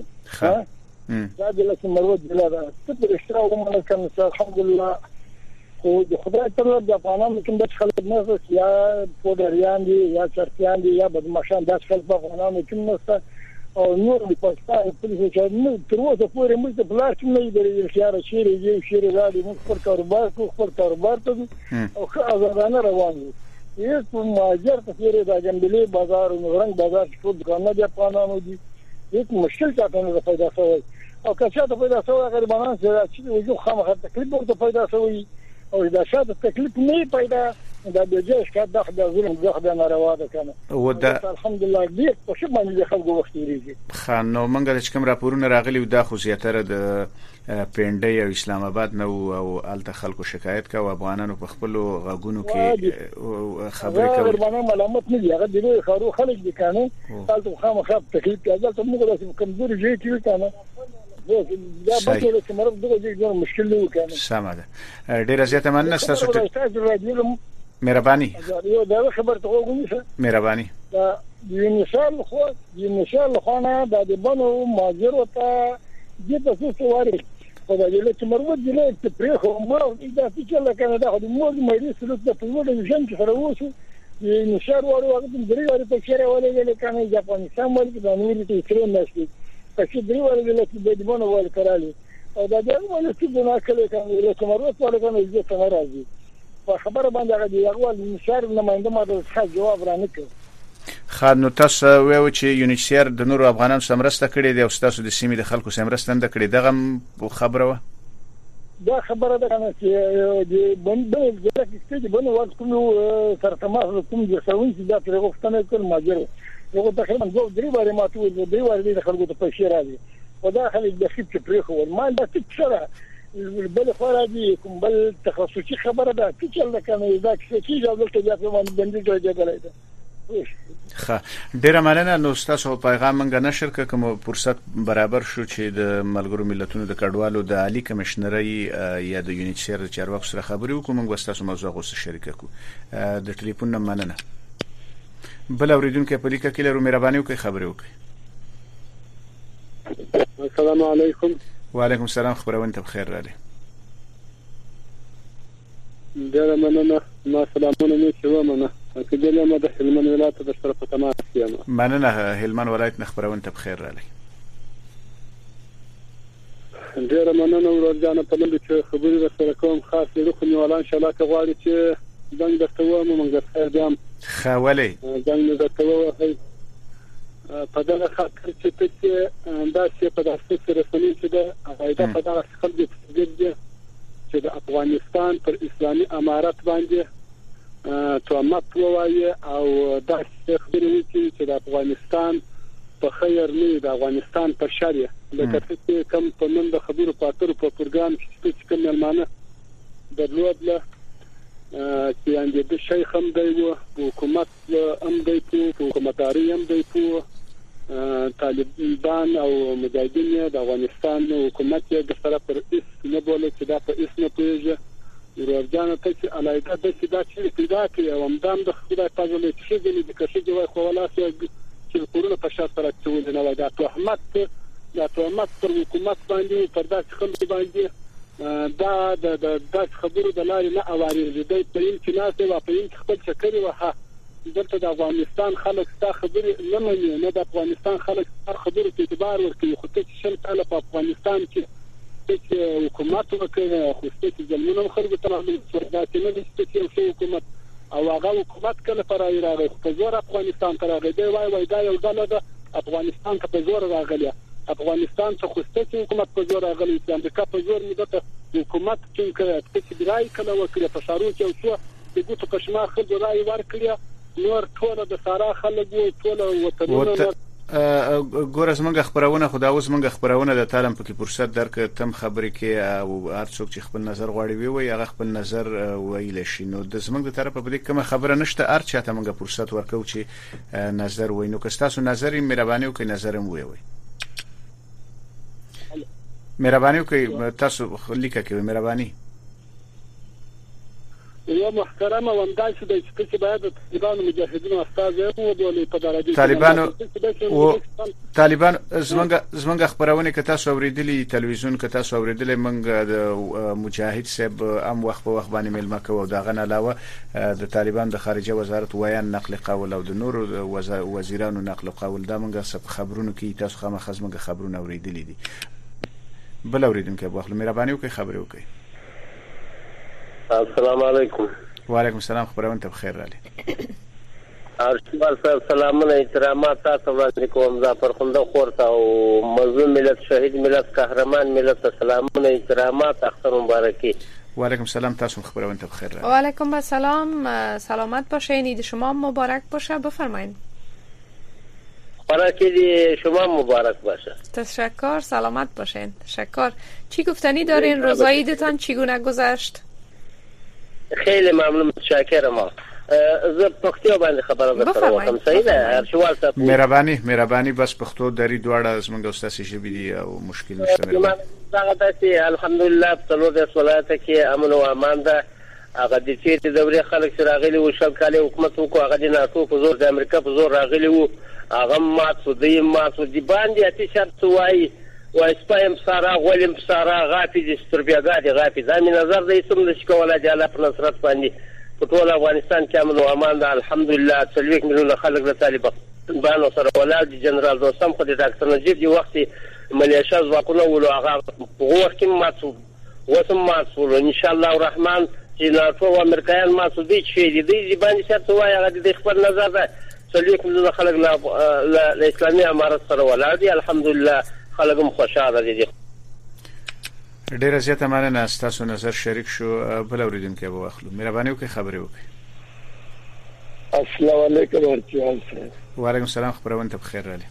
دا د لکه مروت بلاد ته اشتراک ومنل کنه الحمدلله او د خدای تعالی د افغانانو کوم د خلک نه یا پودریان دي یا چرتیان دي یا بدمعشان د خلک په افغانانو کوم نه او نور د پاکستان پولیسو چې نو تر اوسه پورې موږ د بلار کې نه دی اشاره شیرې راځي موږ پر کاروبار ته او خزانه روان دي هیڅ ماجر ته پیری د جنبلي بازار او رنګ بازار کې ټول دکانونه د افغانانو دي هیڅ مشکل چاته نه پیدا شوی او که چاته پیدا شوی غریبانان چې وجو خامخا تکلیف ورته پیدا شوی او دا شاته تکلیف نه پیدا دا د جيش کا د ظلم د ناروا ده کنه او دا الحمدلله دې په شپه باندې خلکو وخت لري خان نو منګل چې کوم راپورونه راغلي او د خصوصیتره د پنډي او اسلام آباد نو او الته خلکو شکایت کا او افغانانو په خپل غاګونو کې خبرې کوي وربانه ملامت نه دی هغه د خارو خلک دي کنه تاسو خامخا تکلیف کې ځل موږ د کمزوري جې کې کنه دا به چې مرګ دغه ډیر مشکل نه وکړي سمه ده ډیر زیاته مننه تاسو مهرباني یو دا خبر ته وګورئ مهرباني دا یو خو نه د بنو ماجر وته د تاسو واري په دې چې مرګ دې ته پرې خو ما دا چې لکه دا د مور مېري سلوک د پوهړو ژوند کې خرووسو یو نشار وره وخت درې واره په شهر ولې لکه جاپان ولې د نوري ته ترې نشي پښې درې واره لکه د بنو ول کړالي او دا دغه ولې چې نه کله کنه کومه ورته کنه دې څنګه راځي په خبره باندې هغه دی هغه نشار نماینده ما ته جواب را نه کړ خان نو تاسو وایو چې یونیسیر د نورو افغانانو سمرسته کړي دی او تاسو د سیمې د خلکو سمرسته نه کړي دغه خبره و دا خبره ده کنه چې د بندو د کې بنو وخت کوم سره تماس کوم د سروي چې دا پر غوښتنه کول ماجر یو تقریبا دوه درې واره ماتو درې واره د خلکو ته پیسې راځي او دا خلک د خپل پرې خو ما دا څه سره بل خورادي کوم بل تخصصي خبره ده چې لکه دا چې جواب ته ځي په باندې بندي جوړه ده ښه ډیره مننه نو تاسو پیغام منګه نشر کوم فرصت برابر شو چې د ملګرو ملتونو د کډوالو د عالی کمشنري یا د یونیسیر چارواکو سره خبرې وکړو موږ تاسو موضوع غوښتل شریک کو د ټلیفون نمبر مننه بل اوریدونکو په لیکه کې لرو مهرباني وکړئ خبرې وکړئ السلام علیکم وعلیکم السلام خبرونه ته بخیر راغلی ډیره مننه ما سلامونه مې شوه مننه کله ما د هلمند ولایت د سره په تماس یم مننه هلمند ولایت نه خبرونه ته بخیر راغلی ډیره مننه ورځانه په لږ چې خبرې سره کوم خاص لري خو نو ان شاء الله که غواړي چې څنګه درته وایم موږ خیر دیم خولې څنګه درته وایم په دغه خاطر چې ته دا چې په داسې سره سمې چې دا غایده په دغه خلک چې د افغانستان پر اسلامي امارت باندې تهمت ووایي او دا خبرې چې د افغانستان په خیر نه د افغانستان په شر لکه چې کوم په نن د خبرو پاتره په پروګرام کې چې کوم ملمانه درلود له چې اندې د شیخ هم دی و حکومت هم دی په حکومتداري هم دی په طالبان او مجاهدین د افغانستان حکومت یې د سره پر اس نه بوله چې دا په اس نه پیژه ورځانه ته چې علایده د چې دا چې پیدا کړي او همدام د خدای په ځل چې دې د کشي جوای خو ولا چې کورونه په شرط سره څول نه وای دا تهمت پر حکومت باندې پر داسې خلک باندې دا د خبرو د لارې نه اوارېږي د پېین چې ناسه وا پېین خپل چکرې وها دلته د افغانستان خلک ستا خبرې نه مني نه د افغانستان خلک ستا خبرو ته اعتبار ورکوي خو ته شل کاله په افغانستان کې چې حکومت وکړي خو ستاسو ځمنه خلکو ته راغلي چې نه د ستاسو حکومت او هغه حکومت کله پر راغی په زور افغانستان ته راغی دی وای دا یو ډله ده افغانستان ته په زور راغلی افغانستان څخه ستاسو حکومت په زور راغلی چې امریکا په زور مدته حکومت چې څه درای کله وکړي په شارو کې او څو د ګوتو کشمار خلک راي ورکړي نور ټول د سارا خلک ټول وطنونه ګورز منګه خبرونه خدا اوس منګه خبرونه د تعلم پکې فرصت درک تم خبرې کې او هر څوک چې خپل نظر غواړي وي هغه خپل نظر ویل شي نو د زمنګ د طرفه په دې کومه خبره نشته هر چاته منګه فرصت ورکو چې نظر وینو که تاسو نظر مهرباني وکړئ نظرم وي مهرباني وکړئ تاسو لیکه کوي مهرباني یو محترمه وندای چې چې باید طالبانو مجاهدینو استاد یو بولي په درجه طالبان زمنګ خبرونه که تاسو اوریدلی تلویزیون که تاسو اوریدلی منګ د مجاهد صاحب ام وخت په وخت باندې ملما کوو دغه نه علاوه د طالبان د خارجه وزارت ویان نقل قول او د نور وزیرانو نقل قول دا منګ خبرونه کې تاسو خامخ منګ خبرونه اوریدلی دي بل اوریدونکو په خپل مهرباني وکړئ خبرې وکړئ السلام علیکم وعلیکم السلام خبرونه ته بخیر رالی ارشاد صاحب سلامونه احترامات تاسو وړاندې کوم ظفر خنده خورته او مظلوم ملت شهید ملت قهرمان ملت سلامونه احترامات اختر مبارکی وعلیکم السلام تاسو خبرونه ته بخیر رالی وعلیکم السلام سلامت باشین عید شما مبارک باشه بفرمایید خوراکی شما مبارک باشه تشکر سلامت باشین تشکر چی گفتنی دارین روزای عیدتان چگونه گذشت خیلی ممنون متشکرم زه پښتو باندې خبره درته صحیح ده ارشوال صاحب مهرباني بس پښتو دري دواړه زموږ استاد شي بي او مشکل نشته دا چې الحمدلله په ټولو ولایتونو کې امن او امان ده هغه د چې د دوري خلک سره راغلي او شل کاله حکومت وکړو هغه د ناتو په زور د امریکا په زور راغلي وو هغه ماتو دی باندې اتی شرط وای واسپایم سارا غولم سارا غافي د ستربيګادي غافي دا می نظر د اسم د شکولا د الله په نصرت باندې په ټول افغانستان کې امن او امان ده الحمدلله 30 مليون خلک د طالبانو سره ولادت جنرال دوستم خو د ډاکټر نجیب دی وخت ملیشیا ځواکونه ولو هغه په وخت کې ماتو وسم ماتو ان شاء الله الرحمن چې ناتو امریکایان ماتو دي چې دې باندې شرط وای هغه د خپل نظر ده 30 مليون خلک له اسلامي امارت سره ولادت الحمدلله خلګم خوشاله دي ډیره زیاته مننه تاسو نظر شریک شو بل اوریدونکو به واخلو مهرباني وکړئ خبرې وکړئ السلام علیکم ارچوال صاحب وعلیکم السلام خبرونه ته بخیر رالی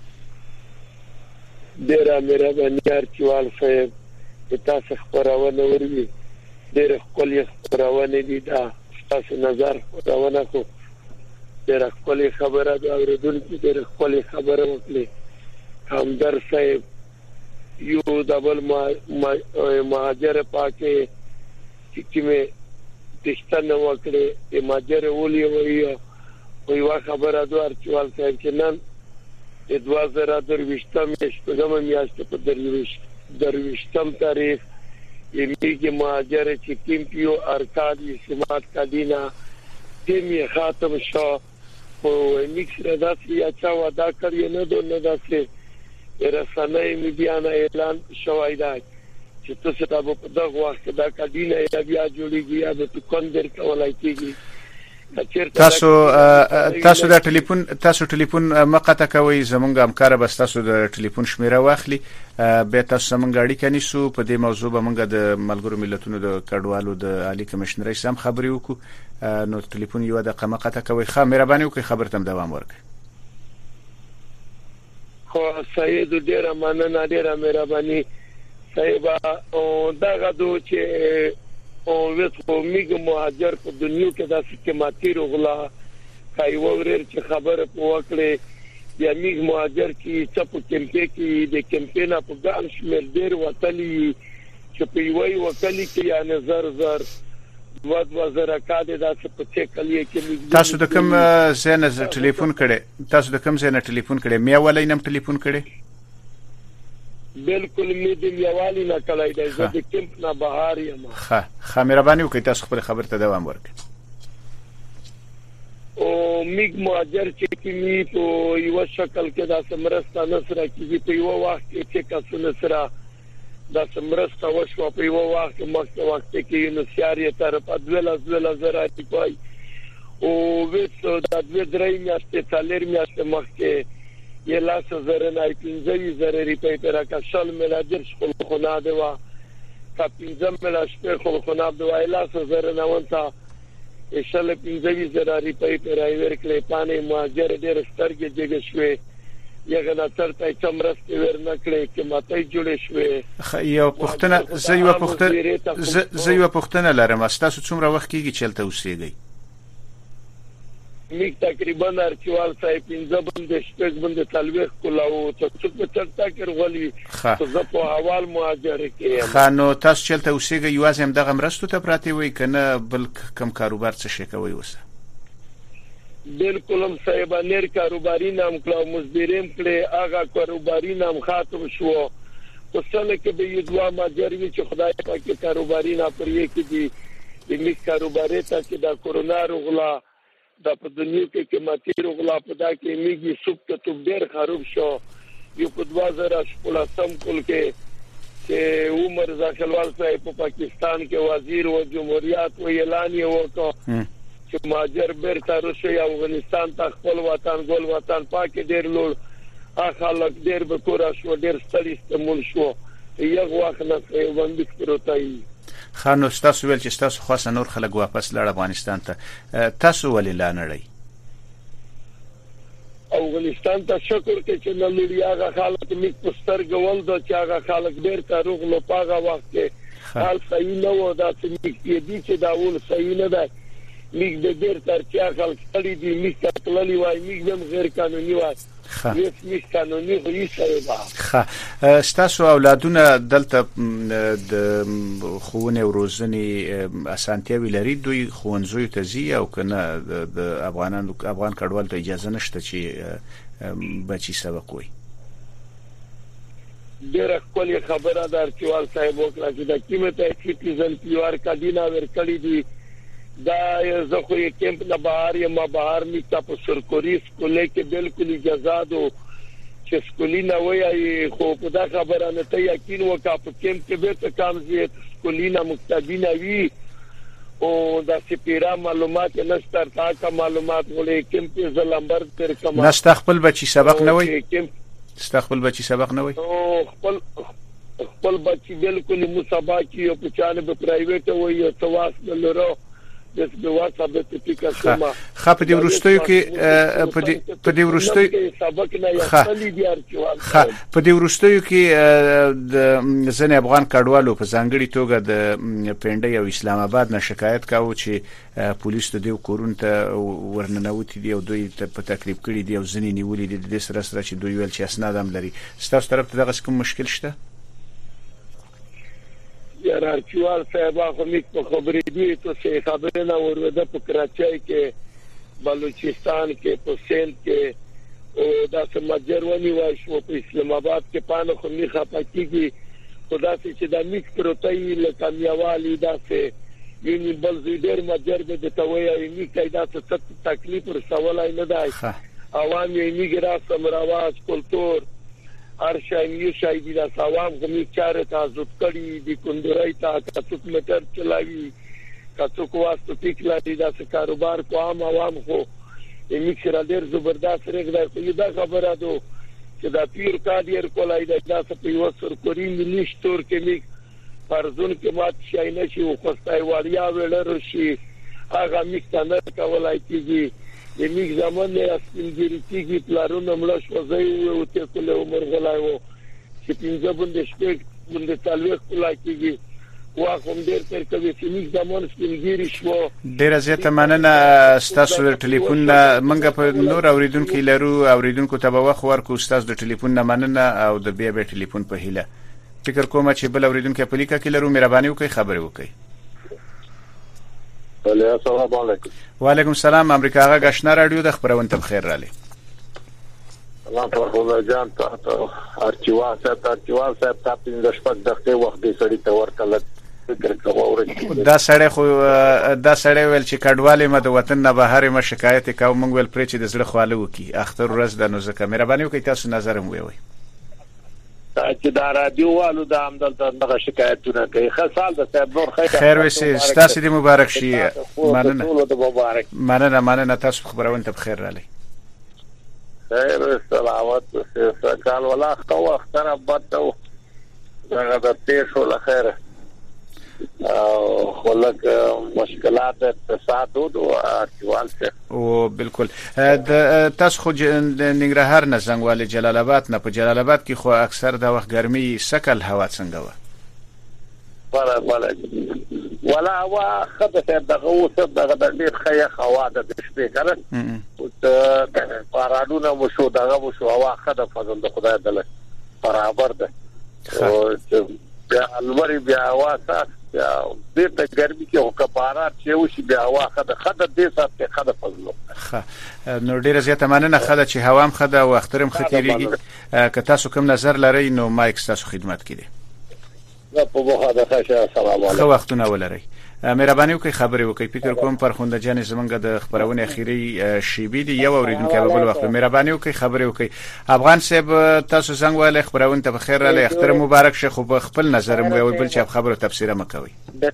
ډیره مهرباني ارچوال صاحب تاسو خبرونه ورمي ډیره خپل خبرونه دي دا تاسو نظر خبرونه کو ډیره خپل خبره دا اوریدونکو ډیره خپل خبره وکړي همدر صاحب یو دبل مهاجر پاکه چې مې دښتنه وکړې مهاجر ولي وي خبره دوه ارچوال صاحب چې نن د 2023 شپږم میاشت په درويشتم تاریخ یمیږي مهاجر چې کیمپیو ارکادي سمات کادینا دې ختم شو او میکس راځي یا چا ودا کړی نه دوه داسې رسنۍ میډیا اعلان شوی دی چې تاسو ته په دغه وخت دا کډینه بیا جوړیږي یا د کوندر کولای کیږي تاسو د ټلیفون مقاطه کوي زمونږ همکار به تاسو د ټلیفون شمیره واخلي به تاسو موږ اړیکه نیسو په دې موضوع به موږ د ملګرو ملتونو د کډوالو د عالی کمشنري سم خبرې وکړو نو ټلیفون یو د مقاطه کوي خا مهرباني وکړئ خبرتم دوام ورکړئ خو سید ډیره مننه ډیره مهرباني صاحب او دا غدو چې او وڅ میګ مهاجر په دنیا کې داسې قیمتي رغلا کای وورر چې خبره پوکړي یا میګ مهاجر کې چپو کمپې کې د کمپینا په ګان شمیر ډیر وتلی چې په یوې وکلی کې یا نظر زر وزر کاده داسې په څه کلی کې تاسو د کوم زنه ټلیفون کړي تاسو د کوم زنه ټلیفون کړي مې ولې نم ټلیفون کړي بالکل مې د میوالي نه کړای دی زه د کمپ نه بهار یم ښه مهرباني وکړئ تاسو خپل خبر ته دوام ورکړئ او میګ مهاجر چې می په یو شکل کې دا سمرسته نصره کې په یو وخت کې کس نصره دا سمرسته وشو په یو وخت کې نو سیاري تر په 2000 راځي کوي او وڅ دا د درې میاشتې تلر میاشتې مخکې یې لاس زره نه 15,000 روپۍ پر کښل ملاجر خپل خنا دیوا کا 15 شپه خپل خنا دیوا لاس زره نه ونتا اشل 15,000 روپۍ پر ایور کله پانه ماجر ډېر سترګې جګ شوې یغه نه ترته چمرست ورنکړې چې ماته جوړې شوې یو پښتنه زه یو پښتنه لرم تاسو څومره وخت کېږي چې تلته اوسېږئ میک تقریبا ارچوال صاحب 15 بند شپږ بند تلويخ کولاو څه په چرتا کې غولي زه په حوال مهاجر کې خانو تاسو چلته اوسېږئ یوازې هم دغه مرستو ته پراته وي کنه بل کم کاروبار څه شي کوي اوسه بالکل هم صاحب نیر کاروباري نام کلاو مزدوریم کړي هغه کاروباري نام خاتم شو وسله کې به یو دوا ماجر وی چې خدای پاک کاروباري نه پرې کې دي د میک کاروباري ته چې دا کورونا رغلا دا په دنیا کې قیمتي رغلا په دا کې میږي سوپ ته ډېر خراب شو یو په 2016 کول کې چې عمر ځکلوال صاحب په پاکستان کې وزیر او جمهوریت او اعلان یې وکړ چې ماجر بیرته روسیا او افغانستان ته خپل وطن ګل وطن پاک ډېر لوړ خلک ډېر به کورا شو ډېر ستړي استعمال شو یو وخت نه باندې پروتای خانو تاسو ویل چې تاسو خاصه نور خلک واپس لړ افغانستان ته تاسو ولې لانړی افغانستان ته شکر کې چې نن لري هغه خلک میک پستر ګول د چې هغه خلک ډېر تاریخ لو پاغه وخت کې حال صحیح نه و دا چې میک دې چې دا ول صحیح نه ده میک د ډېر ترچا خلک کړي دي میک تللی وای میک هم غیر قانوني وای هیڅ میک قانوني هیڅ ستاسو اولادونه دلته د خوونه او روزنې اسانتیاوي لري دوی خوونځو ته ځي او کنه د افغان کډوال ته اجازه نشته چې بچي سبق وي ډېر خپل خبره دار چوال صاحب وکړه چې د قیمته سټیزن پیوار کډینا ورکړي دي دا زه خو یې کیمپ نه بهر یم بهر می تاسو سرکوري سکولې کې بالکل اجازه دو چې سکولي نه وایي خو په دا خبره نه ته یقین وکړه په کیمپ کې به ته کام زی سکولي نه مقتدینه وی او دا سپیرا معلومات نشته تا معلومات ولې کیمپ زلمبر تر کما نشته خپل بچي سبق نه وای استخپل بچي سبق نه وای او خپل بچي بالکل مسابقه او په چانه په پرایویټ وای او تواس لرو د واتساپ د اپلیکیشن خا په دې ورستیو کې په دې ورستیو سبق نه یاستلی دي ارچوال په دې ورستیو کې د ځنې افغان کډوالو په ځانګړي توګه د پنډي او اسلام آباد نه شکایت کاوه چې پولیس د دې کورون ته ورننوتی دي او دوی ته په تکلیف کړي دي او ځنې نیولې دي د سره سره چې دوی ویل چې اسناد هم لري ستاسو طرف ته دغه کوم مشکل شته یار ارچوال صاحب خو میک په خبرې دی ته څه خبره نه ورده په کراچۍ کې بلوچستان کې په سیند کې او دا سمجر ونی وای شو په اسلام آباد کې پانه خو می خپکیږي خدا چې دا میک پروتای له کامیابی دا څه یونی بل زیدر مجر به د توي می کیدا څه تکلیف ور سوالای نه دی عوام یې میګرا سمراواز کلتور ارشای یو شای دي دا عوام کومي چاره تاسو کړی دي کندورای تا تاسو مټر چلاوي تاسو کو واسطه ټیکلا دي دا کاروبار کو عوام خو یې میکسر ډېر زبردست رګدا دا خبره ده چې دا پیر کادر کولای دا په یو سر کوري ملي شتور کې میک فرزون کې مات شای نشي او خوستای وړیا ویلر شي هغه میک څنګه کولای کیږي د میک زمان نه اسپینګریتی کی پلارونه ملش وځي او ته کله عمر غلایو چې پنځه بند شپږ بند تلويخ کولای کیږي واقوم ډیر تر کوي چې موږ زمون سپینګيري شو. ډیر زیاته مننه ستاسو د ټلیفون منګه په نور اوریدونکو لرو اوریدونکو ته به وخت ورکو. ستاسو د ټلیفون مننه او د بیا ټلیفون په هیله. فکر کوم چې بل اوریدونکو په لیکه کې لرو مهرباني وکړئ خبرې وکړئ. السلام علیکم. وعلیکم السلام. امریکا غا غشنا رادیو د خبرونه ته بخیر رالی. الله پرخوله جان ته ارچوال صاحب تاسو د شپږ دقیقې وخت دې سړی ته ورکړل. فکر کوم دا سړی ویل چې کډواله مده وطن نه بهر ما شکایت کوم مونږ ول پرې چې د زړه خواله وکي اختر ورځ د نو ځکه مهرباني وکړئ تاسو نظر مو وي چې دا رادیو والو د عمدل دغه شکایتونه کوي. خاصال د صاحب نور خیر وسی ستاسو دې مبارک شي. مننه تاسو خبرونه ته بخیر رالی. خیر سلامت سکال ولا خو اختر بدو دغه د تیشو لخيره خلک مشکلات اقتصاد او ارتوال څخه او بالکل د تاسو خو ننګرهار نه زنګوال جلال آباد نه په جلال آباد کې خو اکثر د وخت ګرمي سکل هوا څنګه و ولا هوا خدته دغه وسه دغه ډیر خیا هوا د شپې کړه او بارانونه وشو دغه وشو هوا خدای فضل د خدای دله برابر ده او بیا الوري بیا هوا سات بیا د ګرمي کې حکومت چې وشي بیا هوا خدای دې سات کې خدای فضل نو ډیر زیاته مننه خدای چې هوا هم خدای او اخترم ختیریږي که تاسو کوم نظر لرئ نو مایک تاسو خدمت کړي. په وخت د خاصه سلام علیکم. خو وختونه ولرئ مهرباني وکړئ خبرې وکړئ. فکر کوم پرخونده جان زمونږ د خبرونه اخیری شیبې دی یو اوریدونکو په بل وخت مهرباني وکړئ خبرې وکړئ. افغان صاحب تاسو څنګه ولې خبرونه ته بخیر رالی اختر مبارک شه. خو خپل نظر مو بل چې خبرو تفسیر مکوي.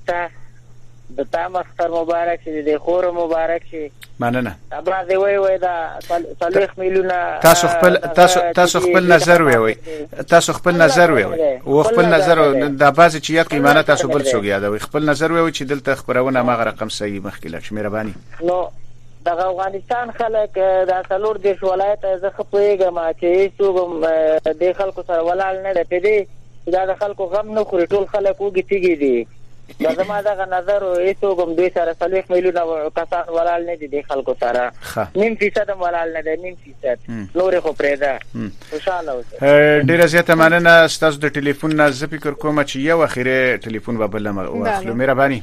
د تا اختر مبارک شه د خور مبارک شه. مننه. ابا دی وای دا صالح میلونه تاسو خپل نظر وی تاسو خپل نظر وی او خپل نظر د بازي چې یاد قیمانه تاسو بل څوک یادوي خپل نظر وی چې دلته خبرونه ما رقم صحیح مخکله ش مهرباني. نو د افغانستان خلک د څلور دیش ولایت زه خپويګم چې څوک د خلکو سره ولال نه دی دا د خلکو غم نه خوري ټول خلک وګتیږي دي. دا زما دغه نظر او ایسو کوم دوی سره 30 میلیونه کسان ولال نه دي د خلکو سره 9% ولال نه دي 9% نور خو پرېدا خوشاله اوسه. ډیره زیاته مننه ستاسو د ټلیفون نه زه فکر کوم چې یو اخیره ټلیفون به بل واخلو. مهرباني.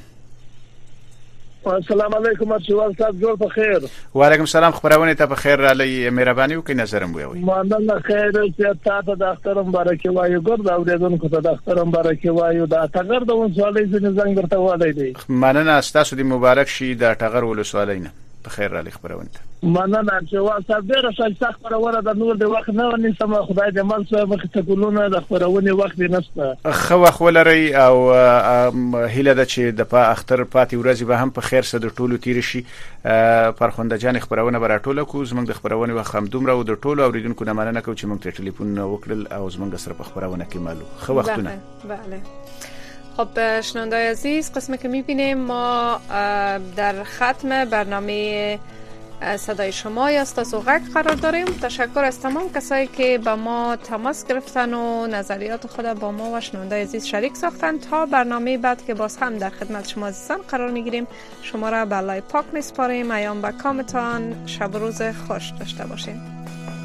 السلام علیکم ارشوال صاحب جوړ په خیر. وعلیکم السلام خبرونه ته په خیر رالی مهرباني وکړئ نظر مو وي. مننه خیر چې تاسو د اختر مبارک وایو ګرځ اوریدونکو ته د اختر مبارک وایو دا ټغر د ولسوالۍ څخه زنګ درته وایي دی. مننه تاسو د مبارک شي د ټغر ولسوالۍ نه په خیر رالی خبرونه ته. مننه چې واسه ډیره ښه خبرونه د نور د وخت نه نسم خدای دې مل سو مخ ته ګلونه د خبرونه وخت نشته خو خولري او هله د چې د اختر پاتې ورځې به هم په خیر سره د ټولو تیر شي. پرخونده جان خبرونه برا ټوله کو زمونږ د خبرونه وخت هم دومره او د ټولو اوریدونکو نه مننه کوم چې موږ ته ټلیفون وکړل او زمونږ سره په خبرونه کې مالو خو وختونه. بله خب شنوندای عزیز قسمی که میبینیم ما در ختم برنامه صدای شما یا استاسو غک قرار داریم. تشکر از تمام کسایی که با ما تماس گرفتن و نظریات خود با ما و شنوندای عزیز شریک ساختن. تا برنامه بعد که باز هم در خدمت شما عزیزان قرار میگیریم شما را به الله پاک میسپاریم. ایام به کامتان شب و روز خوش داشته باشین.